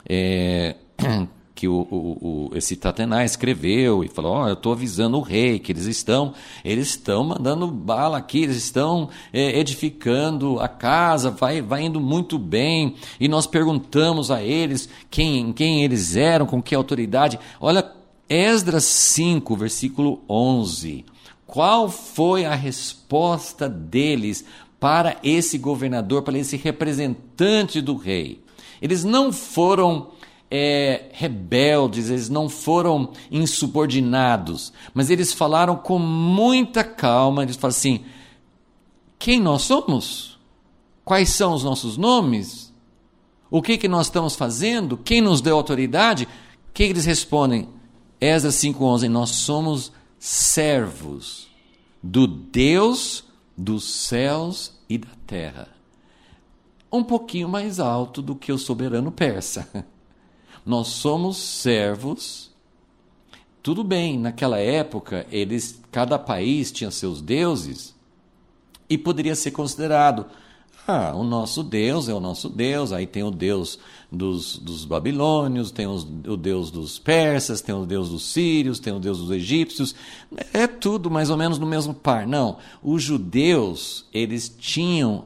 Speaker 1: esse Tatenai escreveu e falou, eu estou avisando o rei que eles estão mandando bala aqui, eles estão edificando a casa, vai indo muito bem, e nós perguntamos a eles quem eles eram, com que autoridade. Olha, Esdras 5, versículo 11, qual foi a resposta deles para esse governador, para esse representante do rei? Eles não foram rebeldes, eles não foram insubordinados, mas eles falaram com muita calma. Eles falaram assim, quem nós somos? Quais são os nossos nomes? O que nós estamos fazendo? Quem nos deu autoridade? O que eles respondem? Esdras 5:11, nós somos servos do Deus dos céus e da terra. Um pouquinho mais alto do que o soberano persa. Nós somos servos. Tudo bem, naquela época, cada país tinha seus deuses e poderia ser considerado, o nosso Deus é o nosso Deus, aí tem o Deus dos babilônios, tem o Deus dos persas, tem o Deus dos sírios, tem o Deus dos egípcios, é tudo mais ou menos no mesmo par. Não, os judeus, eles tinham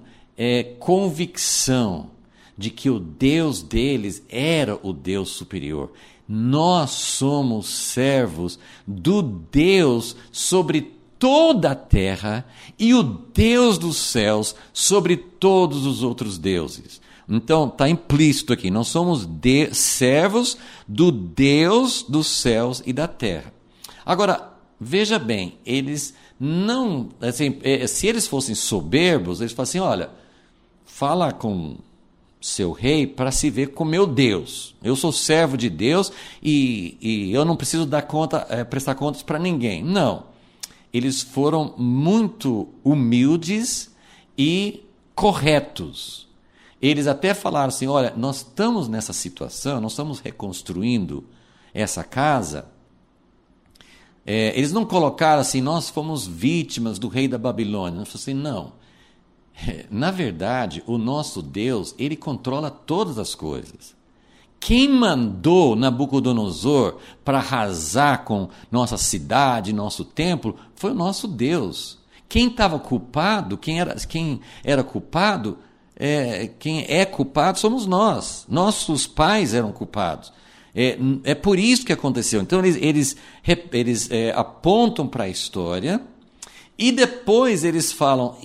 Speaker 1: convicção de que o Deus deles era o Deus superior. Nós somos servos do Deus sobre toda a terra e o Deus dos céus sobre todos os outros deuses. Então, está implícito aqui, nós somos servos do Deus dos céus e da terra. Agora, veja bem, eles não, assim, se eles fossem soberbos, eles falam assim, olha, fala com seu rei para se ver com meu Deus. Eu sou servo de Deus e eu não preciso prestar contas para ninguém. Não. Eles foram muito humildes e corretos. Eles até falaram assim, olha, nós estamos nessa situação, nós estamos reconstruindo essa casa. Eles não colocaram assim, nós fomos vítimas do rei da Babilônia. Eles falaram assim, não. Na verdade, o nosso Deus, ele controla todas as coisas. Quem mandou Nabucodonosor para arrasar com nossa cidade, nosso templo, foi o nosso Deus. Quem estava culpado, quem era culpado, quem é culpado somos nós. Nossos pais eram culpados. É por isso que aconteceu. Então eles apontam para a história e depois eles falam,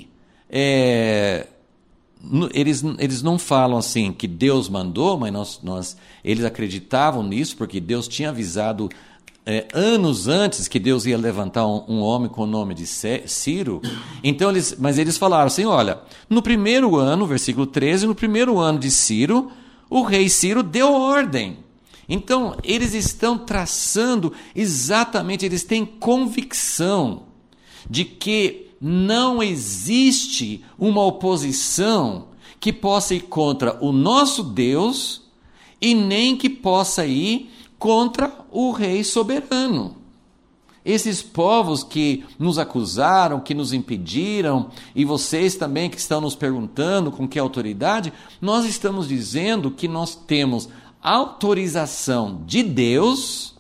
Speaker 1: eles não falam assim que Deus mandou, mas eles acreditavam nisso, porque Deus tinha avisado anos antes que Deus ia levantar um homem com o nome de Ciro. Então mas eles falaram assim, olha, no primeiro ano, versículo 13, no primeiro ano de Ciro, o rei Ciro deu ordem. Então eles estão traçando exatamente, eles têm convicção de que não existe uma oposição que possa ir contra o nosso Deus e nem que possa ir contra o rei soberano. Esses povos que nos acusaram, que nos impediram, e vocês também que estão nos perguntando com que autoridade, nós estamos dizendo que nós temos autorização de Deus,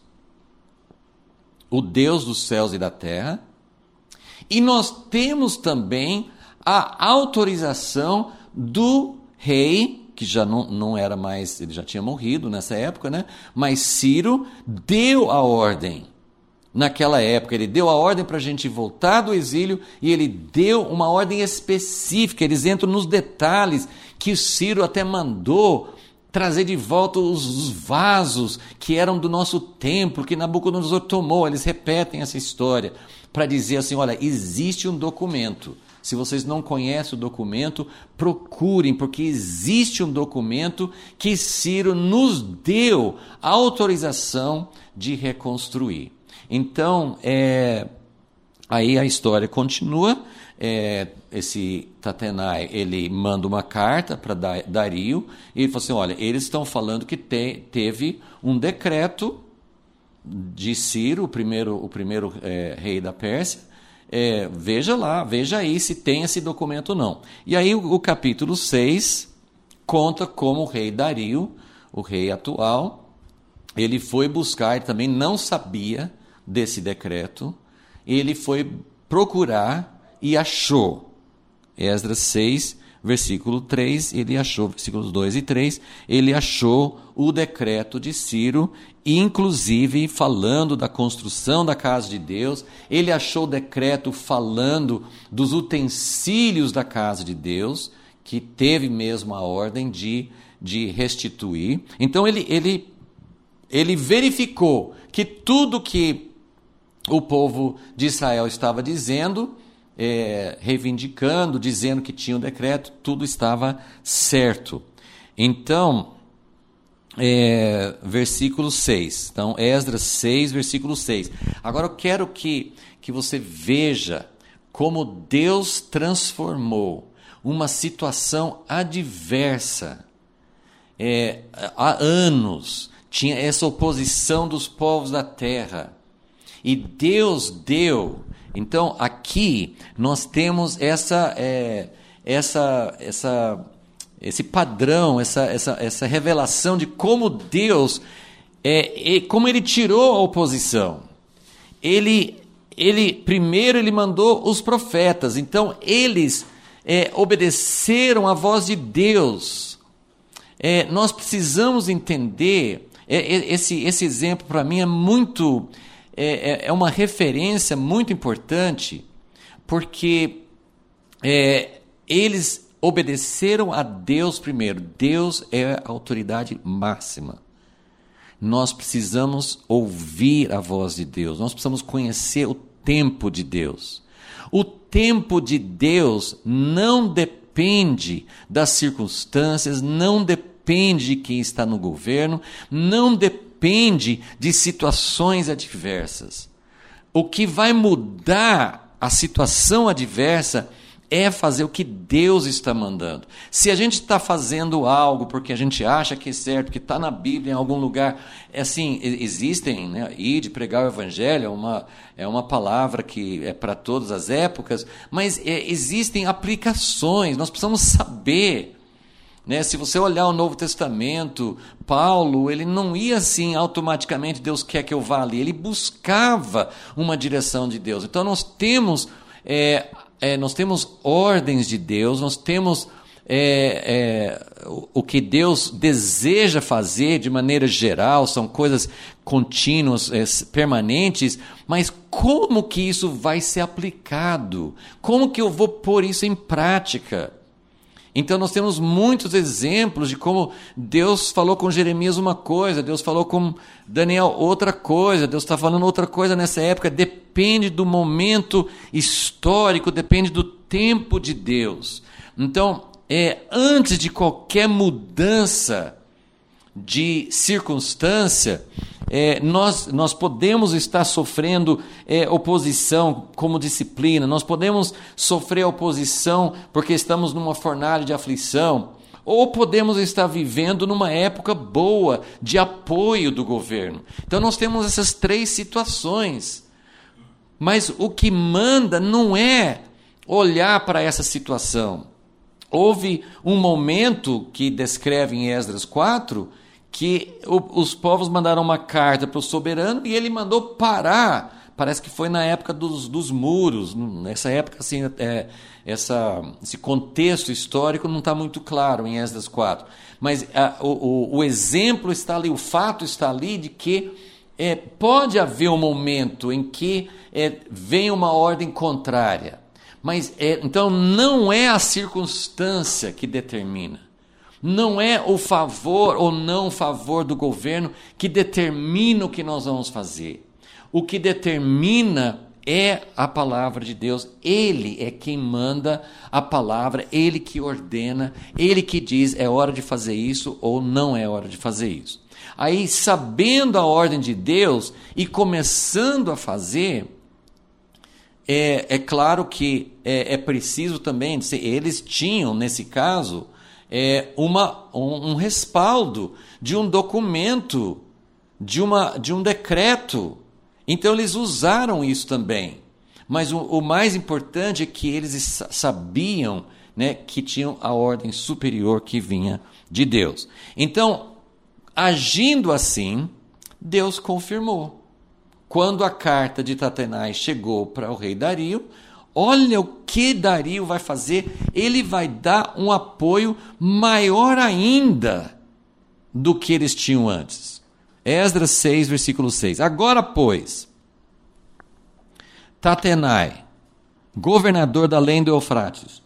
Speaker 1: o Deus dos céus e da terra, e nós temos também a autorização do rei, que já não era mais, ele já tinha morrido nessa época, né? Mas Ciro deu a ordem. Naquela época, ele deu a ordem para a gente voltar do exílio e ele deu uma ordem específica. Eles entram nos detalhes que Ciro até mandou trazer de volta os vasos que eram do nosso templo, que Nabucodonosor tomou. Eles repetem essa história para dizer assim, olha, existe um documento. Se vocês não conhecem o documento, procurem, porque existe um documento que Ciro nos deu a autorização de reconstruir. Então, aí a história continua. Esse Tatenai, ele manda uma carta para Dario, e ele fala assim, olha, eles estão falando que teve um decreto de Ciro, o primeiro rei da Pérsia, veja aí se tem esse documento ou não. E aí o capítulo 6 conta como o rei Dario, o rei atual, ele foi buscar, ele também não sabia desse decreto, ele foi procurar e achou. Esdras 6, versículo 3, ele achou, versículos 2 e 3, ele achou o decreto de Ciro, inclusive falando da construção da casa de Deus, ele achou o decreto falando dos utensílios da casa de Deus, que teve mesmo a ordem de restituir. Então ele verificou que tudo que o povo de Israel estava dizendo, reivindicando, dizendo que tinha um decreto, tudo estava certo. Então, versículo 6. Então, Esdras 6, versículo 6. Agora eu quero que você veja como Deus transformou uma situação adversa. Há anos tinha essa oposição dos povos da terra. E Deus deu. Então, aqui nós temos esse padrão, essa revelação de como Deus, como Ele tirou a oposição. Primeiro Ele mandou os profetas, então eles obedeceram à voz de Deus. Nós precisamos entender, esse exemplo para mim é muito... É uma referência muito importante, porque eles obedeceram a Deus primeiro. Deus é a autoridade máxima. Nós precisamos ouvir a voz de Deus, nós precisamos conhecer o tempo de Deus. O tempo de Deus não depende das circunstâncias, não depende de quem está no governo, não depende de situações adversas. O que vai mudar a situação adversa é fazer o que Deus está mandando. Se a gente está fazendo algo porque a gente acha que é certo, que está na Bíblia em algum lugar, assim, existem, né, ir de pregar o Evangelho é uma palavra que é para todas as épocas, mas existem aplicações, nós precisamos saber. Né? Se você olhar o Novo Testamento, Paulo, ele não ia assim automaticamente, Deus quer que eu vá ali, ele buscava uma direção de Deus. Então nós temos ordens de Deus, nós temos o que Deus deseja fazer de maneira geral, são coisas contínuas, permanentes, mas como que isso vai ser aplicado? Como que eu vou pôr isso em prática? Então nós temos muitos exemplos de como Deus falou com Jeremias uma coisa, Deus falou com Daniel outra coisa, Deus está falando outra coisa nessa época, depende do momento histórico, depende do tempo de Deus. Então, antes de qualquer mudança de circunstância, nós podemos estar sofrendo oposição como disciplina, nós podemos sofrer oposição porque estamos numa fornalha de aflição, ou podemos estar vivendo numa época boa de apoio do governo. Então nós temos essas três situações, mas o que manda não é olhar para essa situação. Houve um momento que descreve em Esdras 4, que os povos mandaram uma carta para o soberano e ele mandou parar. Parece que foi na época dos muros. Nessa época, assim, esse contexto histórico não está muito claro em Esdras 4. Mas o exemplo está ali, o fato está ali de que pode haver um momento em que vem uma ordem contrária. Mas então não é a circunstância que determina. Não é o favor ou não favor do governo que determina o que nós vamos fazer. O que determina é a palavra de Deus. Ele é quem manda a palavra, ele que ordena, ele que diz é hora de fazer isso ou não é hora de fazer isso. Aí, sabendo a ordem de Deus e começando a fazer, é claro que é preciso também, eles tinham, nesse caso, um respaldo de um documento, de um decreto. Então eles usaram isso também. Mas o mais importante é que eles sabiam, né, que tinham a ordem superior que vinha de Deus. Então, agindo assim, Deus confirmou. Quando a carta de Tatenai chegou para o rei Dario, olha o que Dario vai fazer. Ele vai dar um apoio maior ainda do que eles tinham antes. Esdras 6, versículo 6. Agora, pois, Tatenai, governador da além do Eufrates,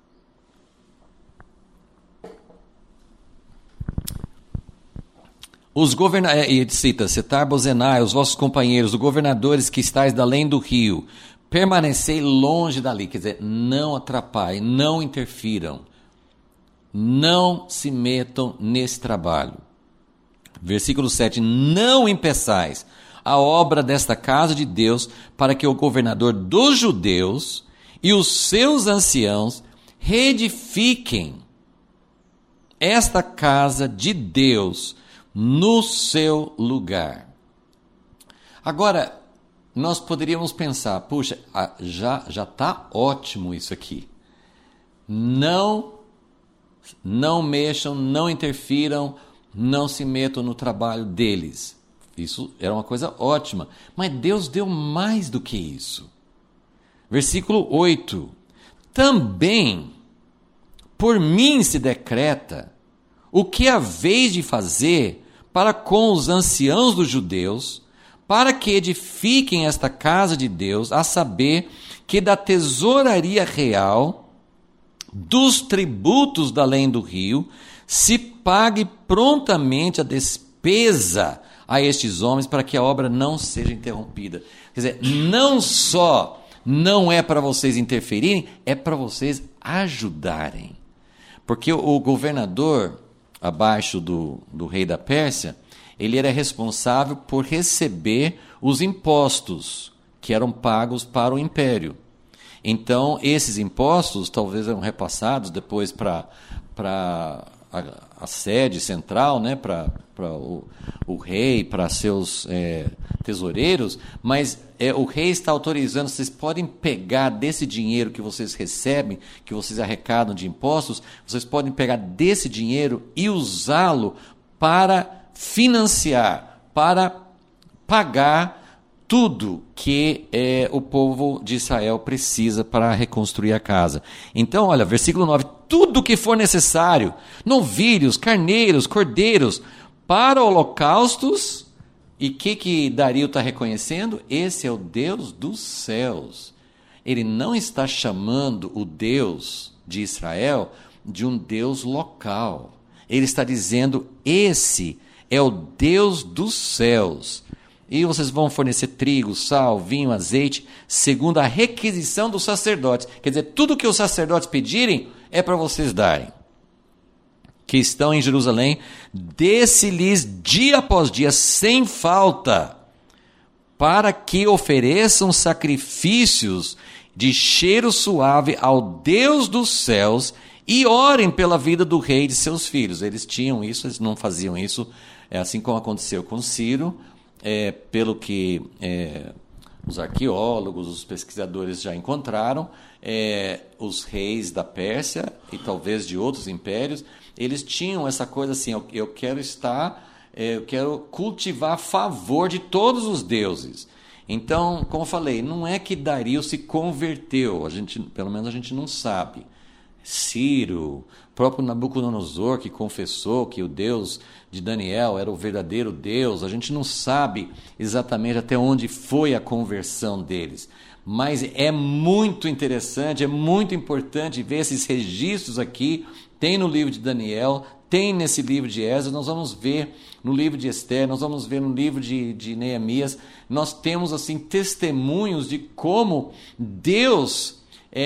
Speaker 1: e cita, Setar-Bozenai, os vossos companheiros, os governadores que estáis da além do rio, permanecei longe dali, quer dizer, não atrapalhem, não interfiram, não se metam nesse trabalho. Versículo 7, não impeçais a obra desta casa de Deus, para que o governador dos judeus e os seus anciãos reedifiquem esta casa de Deus no seu lugar. Agora, nós poderíamos pensar, puxa, já está ótimo isso aqui. Não mexam, não interfiram, não se metam no trabalho deles. Isso era uma coisa ótima. Mas Deus deu mais do que isso. Versículo 8. Também, por mim se decreta o que haveis de fazer para com os anciãos dos judeus, para que edifiquem esta casa de Deus, a saber, que da tesouraria real, dos tributos da além do rio, se pague prontamente a despesa a estes homens, para que a obra não seja interrompida. Quer dizer, não só não é para vocês interferirem, é para vocês ajudarem. Porque o governador, abaixo do rei da Pérsia, ele era responsável por receber os impostos que eram pagos para o império. Então, esses impostos talvez eram repassados depois para a sede central, né, para o rei, para seus tesoureiros, mas o rei está autorizando, vocês podem pegar desse dinheiro que vocês recebem, que vocês arrecadam de impostos, vocês podem pegar desse dinheiro e usá-lo para financiar, para pagar tudo que o povo de Israel precisa para reconstruir a casa. Então, olha, versículo 9, tudo que for necessário, novilhos, carneiros, cordeiros, para holocaustos. E o que Dario está reconhecendo? Esse é o Deus dos céus. Ele não está chamando o Deus de Israel de um Deus local. Ele está dizendo, esse é o Deus dos céus. E vocês vão fornecer trigo, sal, vinho, azeite, segundo a requisição dos sacerdotes. Quer dizer, tudo que os sacerdotes pedirem é para vocês darem. Que estão em Jerusalém, desse-lhes dia após dia, sem falta, para que ofereçam sacrifícios de cheiro suave ao Deus dos céus e orem pela vida do rei e de seus filhos. Eles tinham isso, eles não faziam isso, assim como aconteceu com Ciro. Pelo que os arqueólogos, os pesquisadores já encontraram, os reis da Pérsia e talvez de outros impérios, eles tinham essa coisa assim, eu quero cultivar a favor de todos os deuses. Então, como eu falei, não é que Dario se converteu, pelo menos a gente não sabe. Ciro, próprio Nabucodonosor, que confessou que o Deus de Daniel era o verdadeiro Deus, a gente não sabe exatamente até onde foi a conversão deles. Mas é muito interessante, é muito importante ver esses registros aqui, tem no livro de Daniel, tem nesse livro de Esdras, nós vamos ver no livro de Esther, nós vamos ver no livro de Neemias, nós temos assim testemunhos de como Deus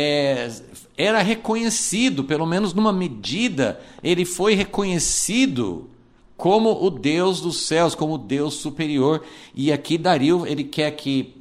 Speaker 1: era reconhecido, pelo menos numa medida, ele foi reconhecido como o Deus dos céus, como o Deus superior. E aqui Dario, ele quer que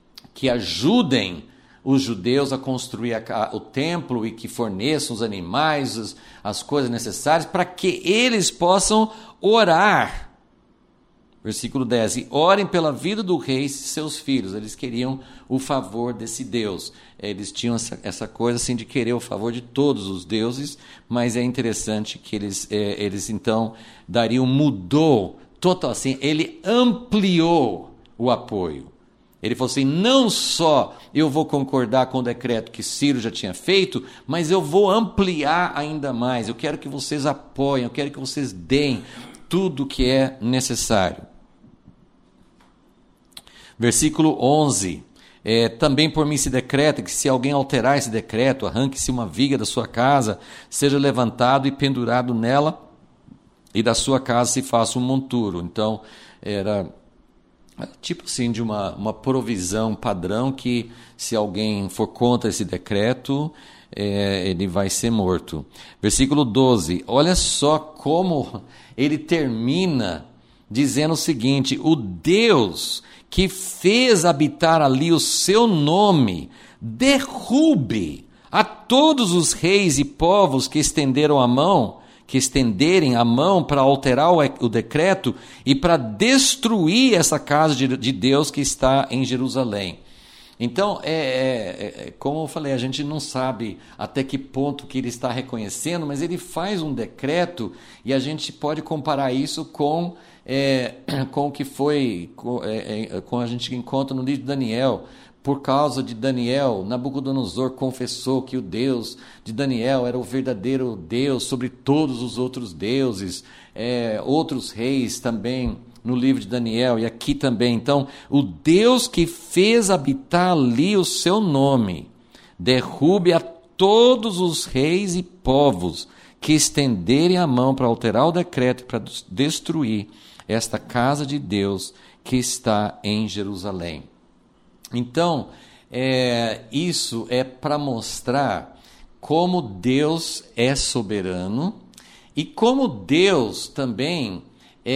Speaker 1: ajudem os judeus a construir o templo e que forneçam os animais, as coisas necessárias, para que eles possam orar. Versículo 10, e orem pela vida do rei e seus filhos. Eles queriam o favor desse Deus. Eles tinham essa coisa assim de querer o favor de todos os deuses, mas é interessante que eles então, Dario mudou, total assim, ele ampliou o apoio. Ele falou assim, não só eu vou concordar com o decreto que Ciro já tinha feito, mas eu vou ampliar ainda mais. Eu quero que vocês apoiem, eu quero que vocês deem tudo o que é necessário. Versículo 11, também por mim se decreta que se alguém alterar esse decreto, arranque-se uma viga da sua casa, seja levantado e pendurado nela, e da sua casa se faça um monturo. Então, era tipo assim de uma provisão padrão que se alguém for contra esse decreto, ele vai ser morto. Versículo 12, olha só como ele termina dizendo o seguinte, o Deus que fez habitar ali o seu nome, derrube a todos os reis e povos que estenderem a mão para alterar o decreto e para destruir essa casa de Deus que está em Jerusalém. Então, como eu falei, a gente não sabe até que ponto que ele está reconhecendo, mas ele faz um decreto e a gente pode comparar isso com o que foi, com a gente encontra no livro de Daniel. Por causa de Daniel, Nabucodonosor confessou que o Deus de Daniel era o verdadeiro Deus sobre todos os outros deuses. Outros reis também no livro de Daniel e aqui também. Então, o Deus que fez habitar ali o seu nome, derrube a todos os reis e povos que estenderem a mão para alterar o decreto, para destruir esta casa de Deus que está em Jerusalém. Então, isso é para mostrar como Deus é soberano e como Deus também,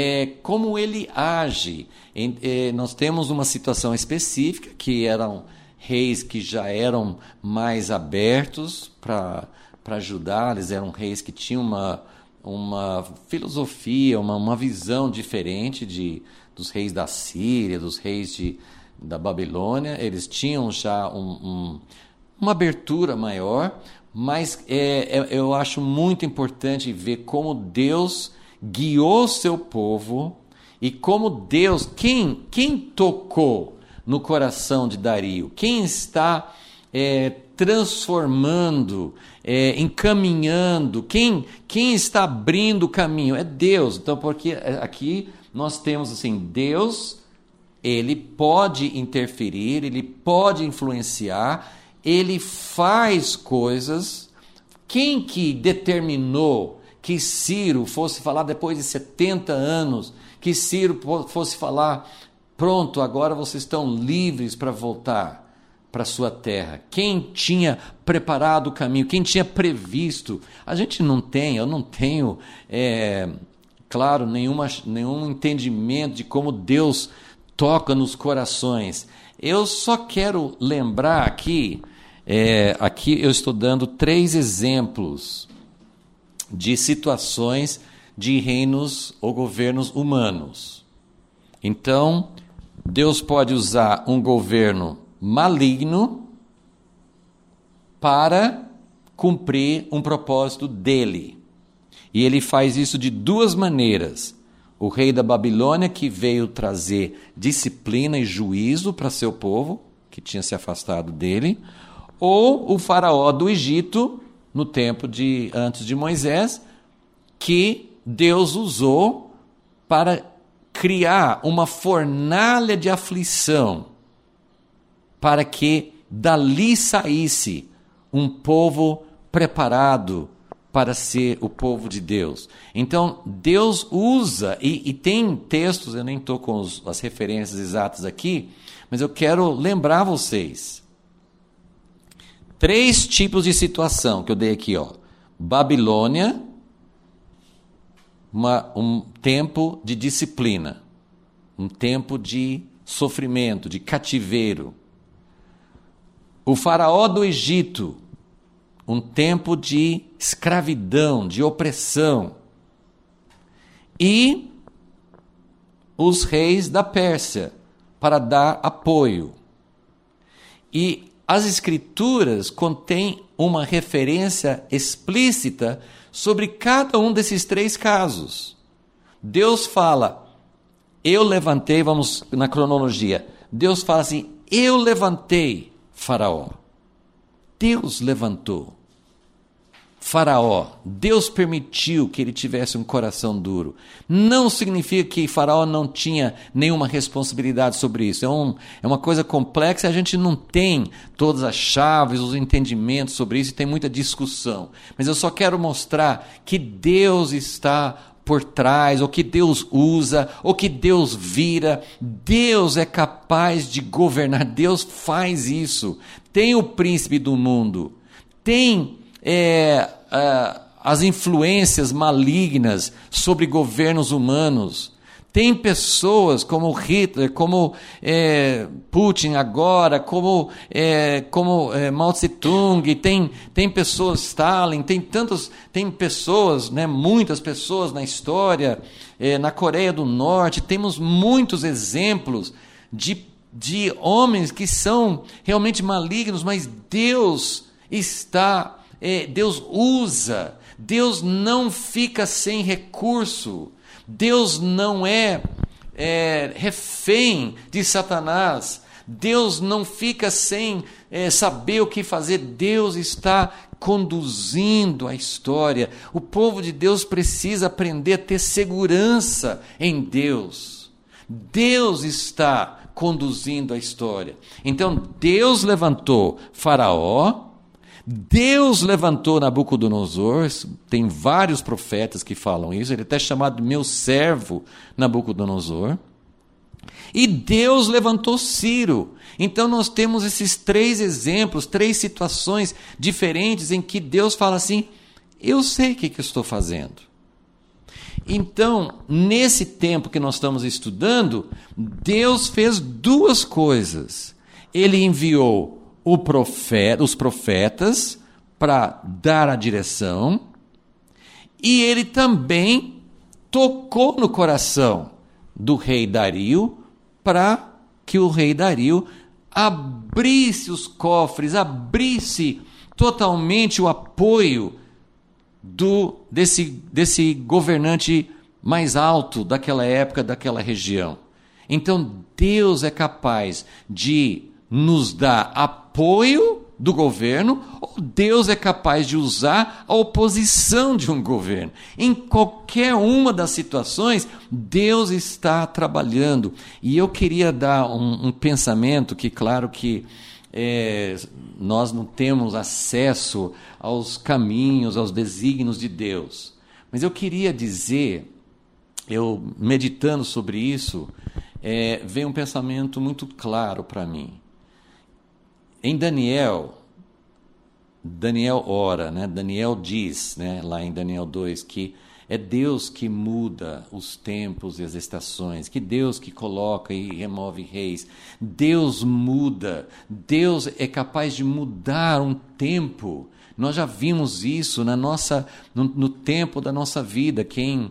Speaker 1: como ele age. Nós temos uma situação específica que eram reis que já eram mais abertos para ajudar, eles eram reis que tinham uma filosofia, uma visão diferente dos reis da Síria, dos reis da Babilônia. Eles tinham já uma abertura maior, mas eu acho muito importante ver como Deus guiou seu povo e como Deus, quem tocou no coração de Dario, quem está transformando, encaminhando, quem está abrindo o caminho é Deus. Então, porque aqui nós temos assim, Deus, ele pode interferir, ele pode influenciar, ele faz coisas. Quem que determinou que Ciro fosse falar depois de 70 anos, que Ciro fosse falar, pronto, agora vocês estão livres para voltar para a sua terra? Quem tinha preparado o caminho? Quem tinha previsto? A gente não tem, eu não tenho, claro, nenhum entendimento de como Deus toca nos corações. Eu só quero lembrar aqui eu estou dando 3 exemplos de situações de reinos ou governos humanos. Então, Deus pode usar um governo maligno para cumprir um propósito dele. E ele faz isso de 2 maneiras. O rei da Babilônia, que veio trazer disciplina e juízo para seu povo, que tinha se afastado dele, ou o faraó do Egito, no tempo antes de Moisés, que Deus usou para criar uma fornalha de aflição, para que dali saísse um povo preparado para ser o povo de Deus. Então, Deus usa, e tem textos, eu nem estou com as referências exatas aqui, mas eu quero lembrar vocês. 3 tipos de situação que eu dei aqui, ó. Babilônia, um tempo de disciplina, um tempo de sofrimento, de cativeiro. O faraó do Egito, um tempo de escravidão, de opressão. E os reis da Pérsia, para dar apoio. E as Escrituras contêm uma referência explícita sobre cada um desses 3 casos. Deus fala, eu levantei, vamos na cronologia, Deus fala assim, eu levantei Faraó. Deus levantou Faraó. Deus permitiu que ele tivesse um coração duro. Não significa que Faraó não tinha nenhuma responsabilidade sobre isso. É uma coisa complexa, a gente não tem todas as chaves, os entendimentos sobre isso, e tem muita discussão. Mas eu só quero mostrar que Deus está por trás, ou que Deus usa, ou que Deus vira. Deus é capaz de governar, Deus faz isso. Tem o príncipe do mundo, tem as influências malignas sobre governos humanos. Tem pessoas como Hitler, como Putin agora, como Mao Tse-tung, tem pessoas, Stalin, tem pessoas, né, muitas pessoas na história, na Coreia do Norte, temos muitos exemplos de homens que são realmente malignos, mas Deus Deus usa, Deus não fica sem recurso, Deus não é refém de Satanás, Deus não fica sem saber o que fazer, Deus está conduzindo a história. O povo de Deus precisa aprender a ter segurança em Deus. Deus está conduzindo a história. Então, Deus levantou Faraó, Deus levantou Nabucodonosor, tem vários profetas que falam isso, ele é até chamado meu servo Nabucodonosor, e Deus levantou Ciro. Então nós temos esses 3 exemplos, 3 situações diferentes em que Deus fala assim, eu sei o que eu estou fazendo. Então, nesse tempo que nós estamos estudando, Deus fez 2 coisas. ele enviou os profetas para dar a direção, e ele também tocou no coração do rei Dario para que o rei Dario abrisse os cofres, abrisse totalmente o apoio desse governante mais alto daquela época, daquela região. Então Deus é capaz de nos dar apoio do governo, ou Deus é capaz de usar a oposição de um governo. Em qualquer uma das situações, Deus está trabalhando. E eu queria dar um pensamento que, claro que nós não temos acesso aos caminhos, aos desígnios de Deus. Mas eu queria dizer, eu meditando sobre isso, veio um pensamento muito claro para mim. Em Daniel ora, né? Daniel diz, né, lá em Daniel 2, que é Deus que muda os tempos e as estações, que Deus que coloca e remove reis. Deus muda, Deus é capaz de mudar um tempo. Nós já vimos isso no tempo da nossa vida. Quem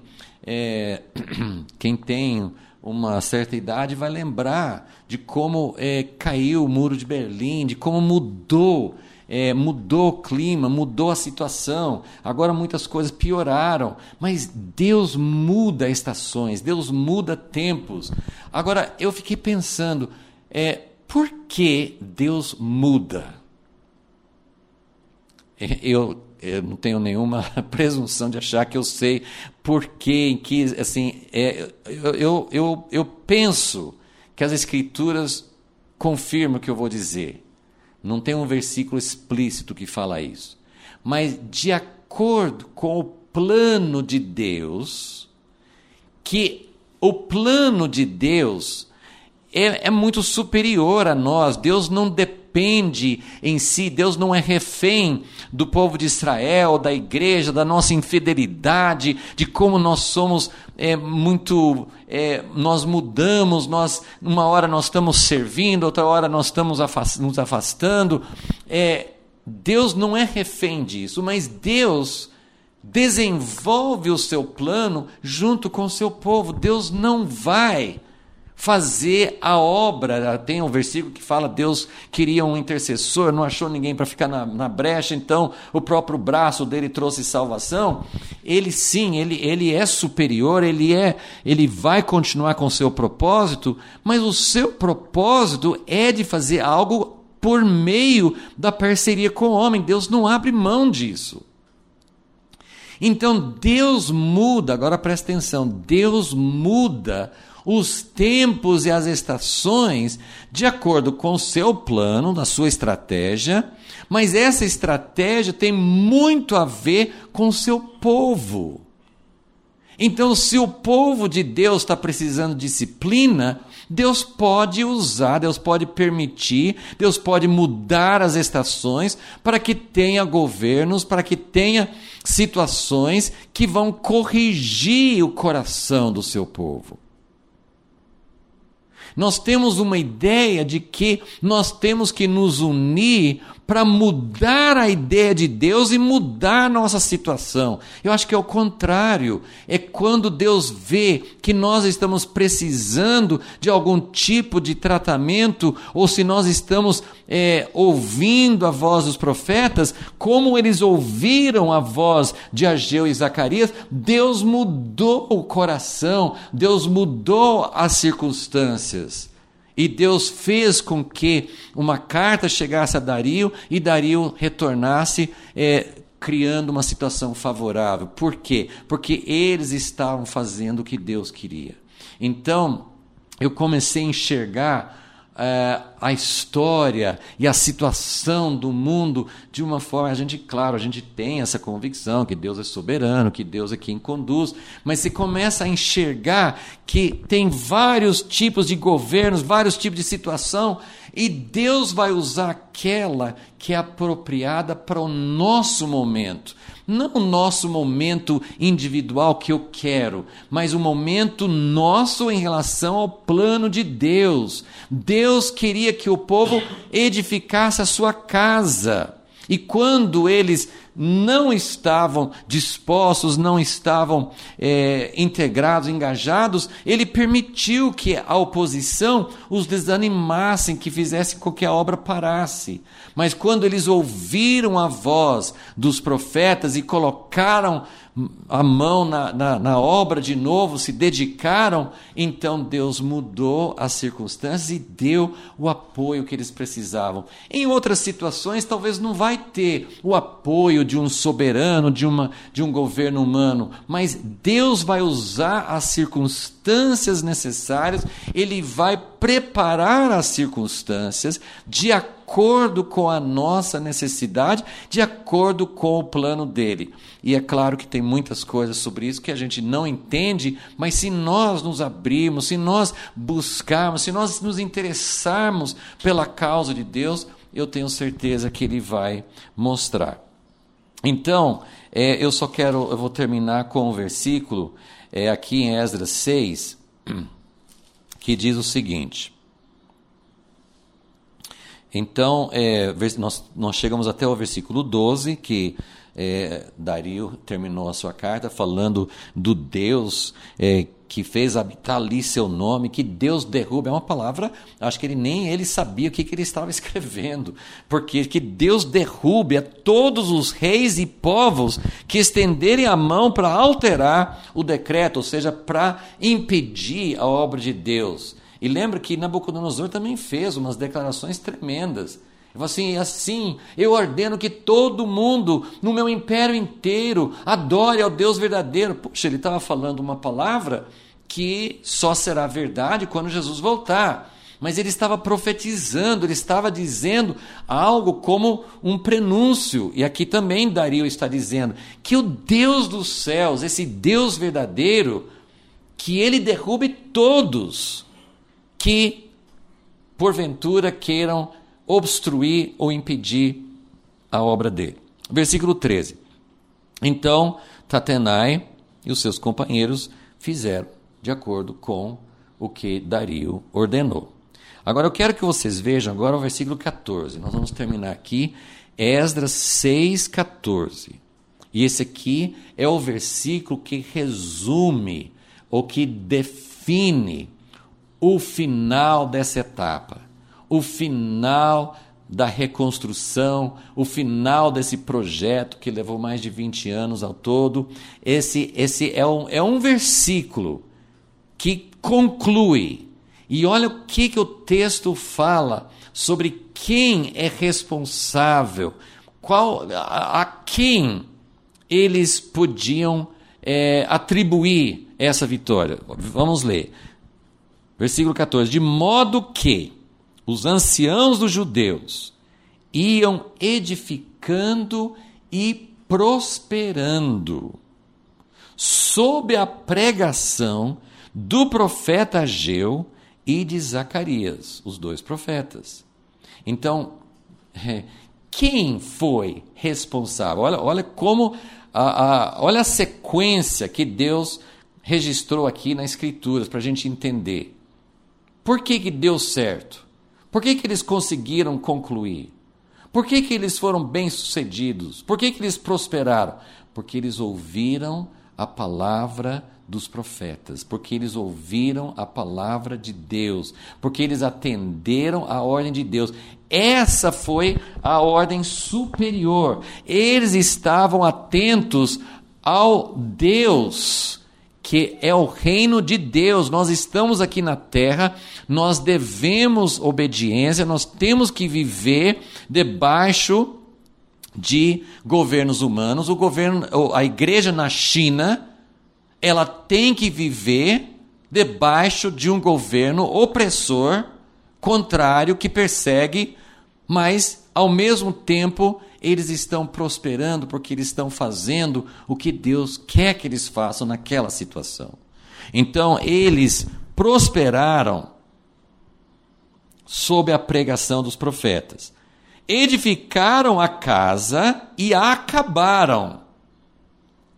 Speaker 1: tem uma certa idade vai lembrar de como caiu o muro de Berlim, de como mudou o clima, mudou a situação. Agora muitas coisas pioraram, mas Deus muda estações, Deus muda tempos. Agora eu fiquei pensando, por que Deus muda? Eu não tenho nenhuma presunção de achar que eu sei por quê, assim, eu penso que as Escrituras confirmam o que eu vou dizer. Não tem um versículo explícito que fala isso. Mas de acordo com o plano de Deus, que o plano de Deus é muito superior a nós. Deus não depende em si, Deus não é refém do povo de Israel, da igreja, da nossa infidelidade, de como nós somos nós mudamos, uma hora nós estamos servindo, outra hora nós estamos nos afastando. Deus não é refém disso, mas Deus desenvolve o seu plano junto com o seu povo. Deus não vai fazer a obra. Tem um versículo que fala: Deus queria um intercessor, não achou ninguém para ficar na brecha, então o próprio braço dele trouxe salvação. Ele sim, ele é superior, ele vai continuar com o seu propósito, mas o seu propósito é de fazer algo por meio da parceria com o homem. Deus não abre mão disso. Então Deus muda, agora presta atenção, Deus muda os tempos e as estações de acordo com o seu plano, da sua estratégia, mas essa estratégia tem muito a ver com o seu povo. Então, se o povo de Deus está precisando de disciplina, Deus pode usar, Deus pode permitir, Deus pode mudar as estações para que tenha governos, para que tenha situações que vão corrigir o coração do seu povo. Nós temos uma ideia de que nós temos que nos unir para mudar a ideia de Deus e mudar a nossa situação. Eu acho que é o contrário. É quando Deus vê que nós estamos precisando de algum tipo de tratamento, ou se nós estamos ouvindo a voz dos profetas, como eles ouviram a voz de Ageu e Zacarias, Deus mudou o coração, Deus mudou as circunstâncias. E Deus fez com que uma carta chegasse a Dario e Dario retornasse criando uma situação favorável. Por quê? Porque eles estavam fazendo o que Deus queria. Então, eu comecei a enxergar a história e a situação do mundo de uma forma, a gente tem essa convicção que Deus é soberano, que Deus é quem conduz, mas você começa a enxergar que tem vários tipos de governos, vários tipos de situação, e Deus vai usar aquela que é apropriada para o nosso momento. Não o nosso momento individual que eu quero, mas o momento nosso em relação ao plano de Deus. Deus queria que o povo edificasse a sua casa. E quando eles não estavam dispostos, não estavam integrados, engajados, ele permitiu que a oposição os desanimassem, que fizesse com que a obra parasse. Mas quando eles ouviram a voz dos profetas e colocaram a mão na obra de novo, se dedicaram, então Deus mudou as circunstâncias e deu o apoio que eles precisavam. Em outras situações, talvez não vai ter o apoio de um soberano, de um governo humano, mas Deus vai usar as circunstâncias necessárias, Ele vai preparar as circunstâncias de acordo com a nossa necessidade, de acordo com o plano dele. E é claro que tem muitas coisas sobre isso que a gente não entende, mas se nós nos abrirmos, se nós buscarmos, se nós nos interessarmos pela causa de Deus, eu tenho certeza que ele vai mostrar. Então, eu vou terminar com um versículo aqui em Esdras 6, que diz o seguinte. Então, nós chegamos até o versículo 12, que Dario terminou a sua carta falando do Deus que fez habitar ali seu nome, que Deus derruba. É uma palavra, acho que nem ele sabia o que ele estava escrevendo, porque que Deus derrube a todos os reis e povos que estenderem a mão para alterar o decreto, ou seja, para impedir a obra de Deus. E lembra que Nabucodonosor também fez umas declarações tremendas. Ele falou assim, eu ordeno que todo mundo, no meu império inteiro, adore ao Deus verdadeiro. Puxa, ele estava falando uma palavra que só será verdade quando Jesus voltar. Mas ele estava profetizando, ele estava dizendo algo como um prenúncio. E aqui também Dario está dizendo que o Deus dos céus, esse Deus verdadeiro, que ele derrube todos que porventura queiram obstruir ou impedir a obra dele. Versículo 13. Então, Tatenai e os seus companheiros fizeram de acordo com o que Dario ordenou. Agora eu quero que vocês vejam agora o versículo 14. Nós vamos terminar aqui, Esdras 6,14. E esse aqui é o versículo que resume ou que define o final dessa etapa, o final da reconstrução, o final desse projeto que levou mais de 20 anos ao todo. Esse é um versículo que conclui. E olha o que o texto fala sobre quem é responsável, a quem eles podiam atribuir essa vitória. Vamos ler. Versículo 14. De modo que os anciãos dos judeus iam edificando e prosperando sob a pregação do profeta Ageu e de Zacarias, os dois profetas. Então, quem foi responsável? Olha como olha a sequência que Deus registrou aqui nas Escrituras para a gente entender. Por que deu certo? Por que eles conseguiram concluir? Por que eles foram bem-sucedidos? Por que eles prosperaram? Porque eles ouviram a palavra dos profetas, porque eles ouviram a palavra de Deus, porque eles atenderam a ordem de Deus. Essa foi a ordem superior. Eles estavam atentos ao Deus, que é o reino de Deus. Nós estamos aqui na terra, nós devemos obediência, nós temos que viver debaixo de governos humanos. A igreja na China, ela tem que viver debaixo de um governo opressor, contrário, que persegue, mas ao mesmo tempo eles estão prosperando porque eles estão fazendo o que Deus quer que eles façam naquela situação. Então, eles prosperaram sob a pregação dos profetas. Edificaram a casa e a acabaram.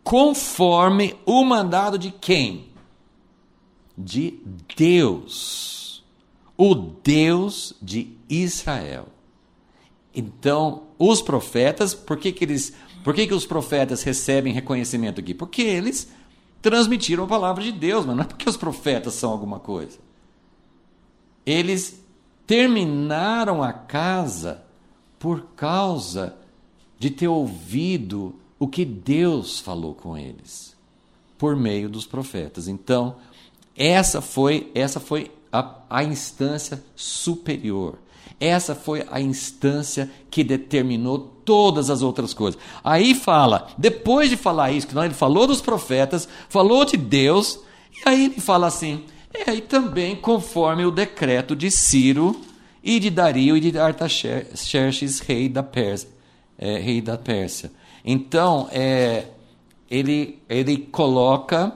Speaker 1: conforme o mandado de quem? De Deus, o Deus de Israel. Então, os profetas, por que os profetas recebem reconhecimento aqui? Porque eles transmitiram a palavra de Deus, mas não é porque os profetas são alguma coisa. Eles terminaram a casa por causa de ter ouvido o que Deus falou com eles, por meio dos profetas. Então, essa foi a instância superior. Essa foi a instância que determinou todas as outras coisas. Aí fala, depois de falar isso, que ele falou dos profetas, falou de Deus, e aí ele fala assim, e também conforme o decreto de Ciro e de Dario e de Artaxerxes, rei da Pérsia. Então, ele coloca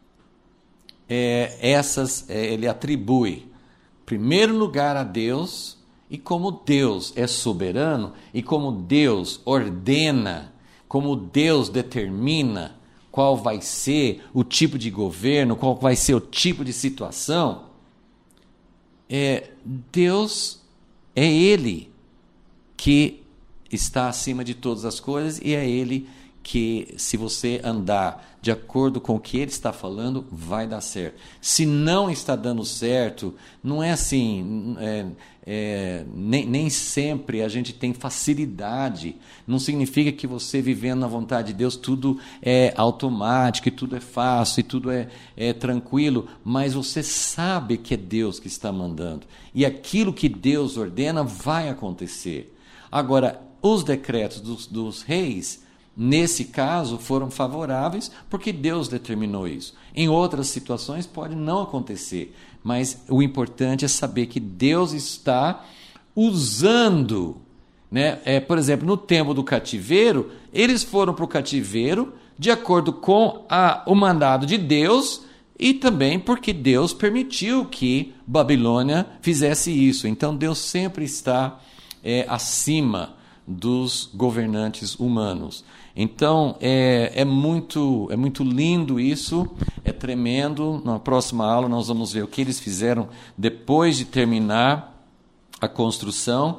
Speaker 1: ele atribui, em primeiro lugar, a Deus. E como Deus é soberano, e como Deus ordena, como Deus determina qual vai ser o tipo de governo, qual vai ser o tipo de situação, Deus é Ele que está acima de todas as coisas, e é Ele que, se você andar de acordo com o que Ele está falando, vai dar certo. Se não está dando certo, não é assim, nem sempre a gente tem facilidade. Não significa que você vivendo na vontade de Deus, tudo é automático, e tudo é fácil, e tudo é tranquilo, mas você sabe que é Deus que está mandando. E aquilo que Deus ordena vai acontecer. Agora, os decretos dos reis, nesse caso, foram favoráveis porque Deus determinou isso. Em outras situações pode não acontecer, mas o importante é saber que Deus está usando, né? Por exemplo, no tempo do cativeiro, eles foram para o cativeiro de acordo com o mandado de Deus e também porque Deus permitiu que Babilônia fizesse isso. Então Deus sempre está acima dos governantes humanos. Então, é muito lindo isso, é tremendo. Na próxima aula nós vamos ver o que eles fizeram depois de terminar a construção.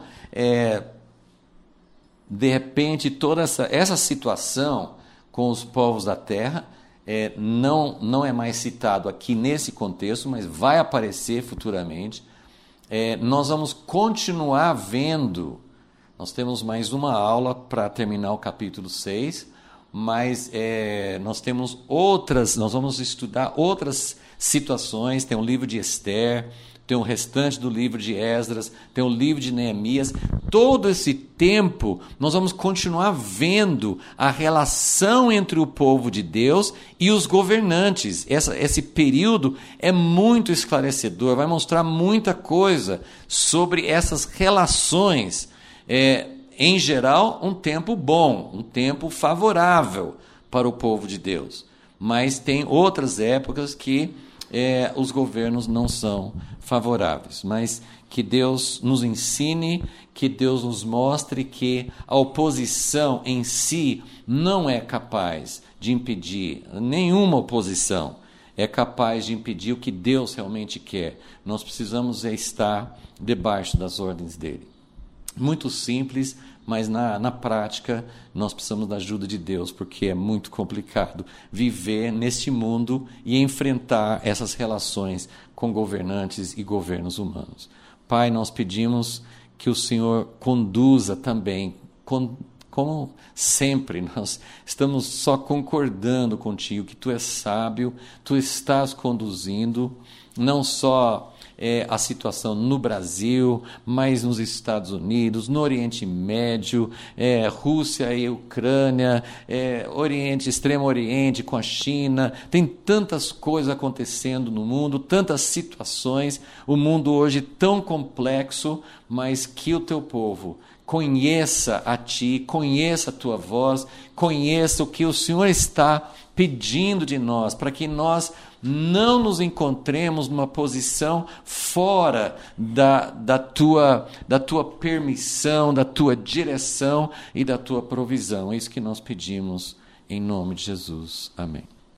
Speaker 1: De repente, toda essa situação com os povos da terra não é mais citado aqui nesse contexto, mas vai aparecer futuramente. Nós vamos continuar vendo. Nós temos mais uma aula para terminar o capítulo 6, mas nós vamos estudar outras situações. Tem o livro de Esther, tem o restante do livro de Esdras, tem o livro de Neemias. Todo esse tempo nós vamos continuar vendo a relação entre o povo de Deus e os governantes. Esse período é muito esclarecedor, vai mostrar muita coisa sobre essas relações. Em geral, um tempo bom, um tempo favorável para o povo de Deus. Mas tem outras épocas que os governos não são favoráveis. Mas que Deus nos ensine, que Deus nos mostre que a oposição em si não é capaz de impedir, nenhuma oposição é capaz de impedir o que Deus realmente quer. Nós precisamos estar debaixo das ordens dele. Muito simples, mas na prática nós precisamos da ajuda de Deus, porque é muito complicado viver neste mundo e enfrentar essas relações com governantes e governos humanos. Pai, nós pedimos que o Senhor conduza também, como sempre, nós estamos só concordando contigo, que Tu és sábio, Tu estás conduzindo, não só a situação no Brasil, mas nos Estados Unidos, no Oriente Médio, Rússia e Ucrânia, Extremo Oriente com a China. Tem tantas coisas acontecendo no mundo, tantas situações, o mundo hoje tão complexo, mas que o Teu povo conheça a Ti, conheça a Tua voz, conheça o que o Senhor está pedindo de nós, para que nós não nos encontremos numa posição fora da tua permissão, da Tua direção e da Tua provisão. É isso que nós pedimos Em nome de Jesus. Amém.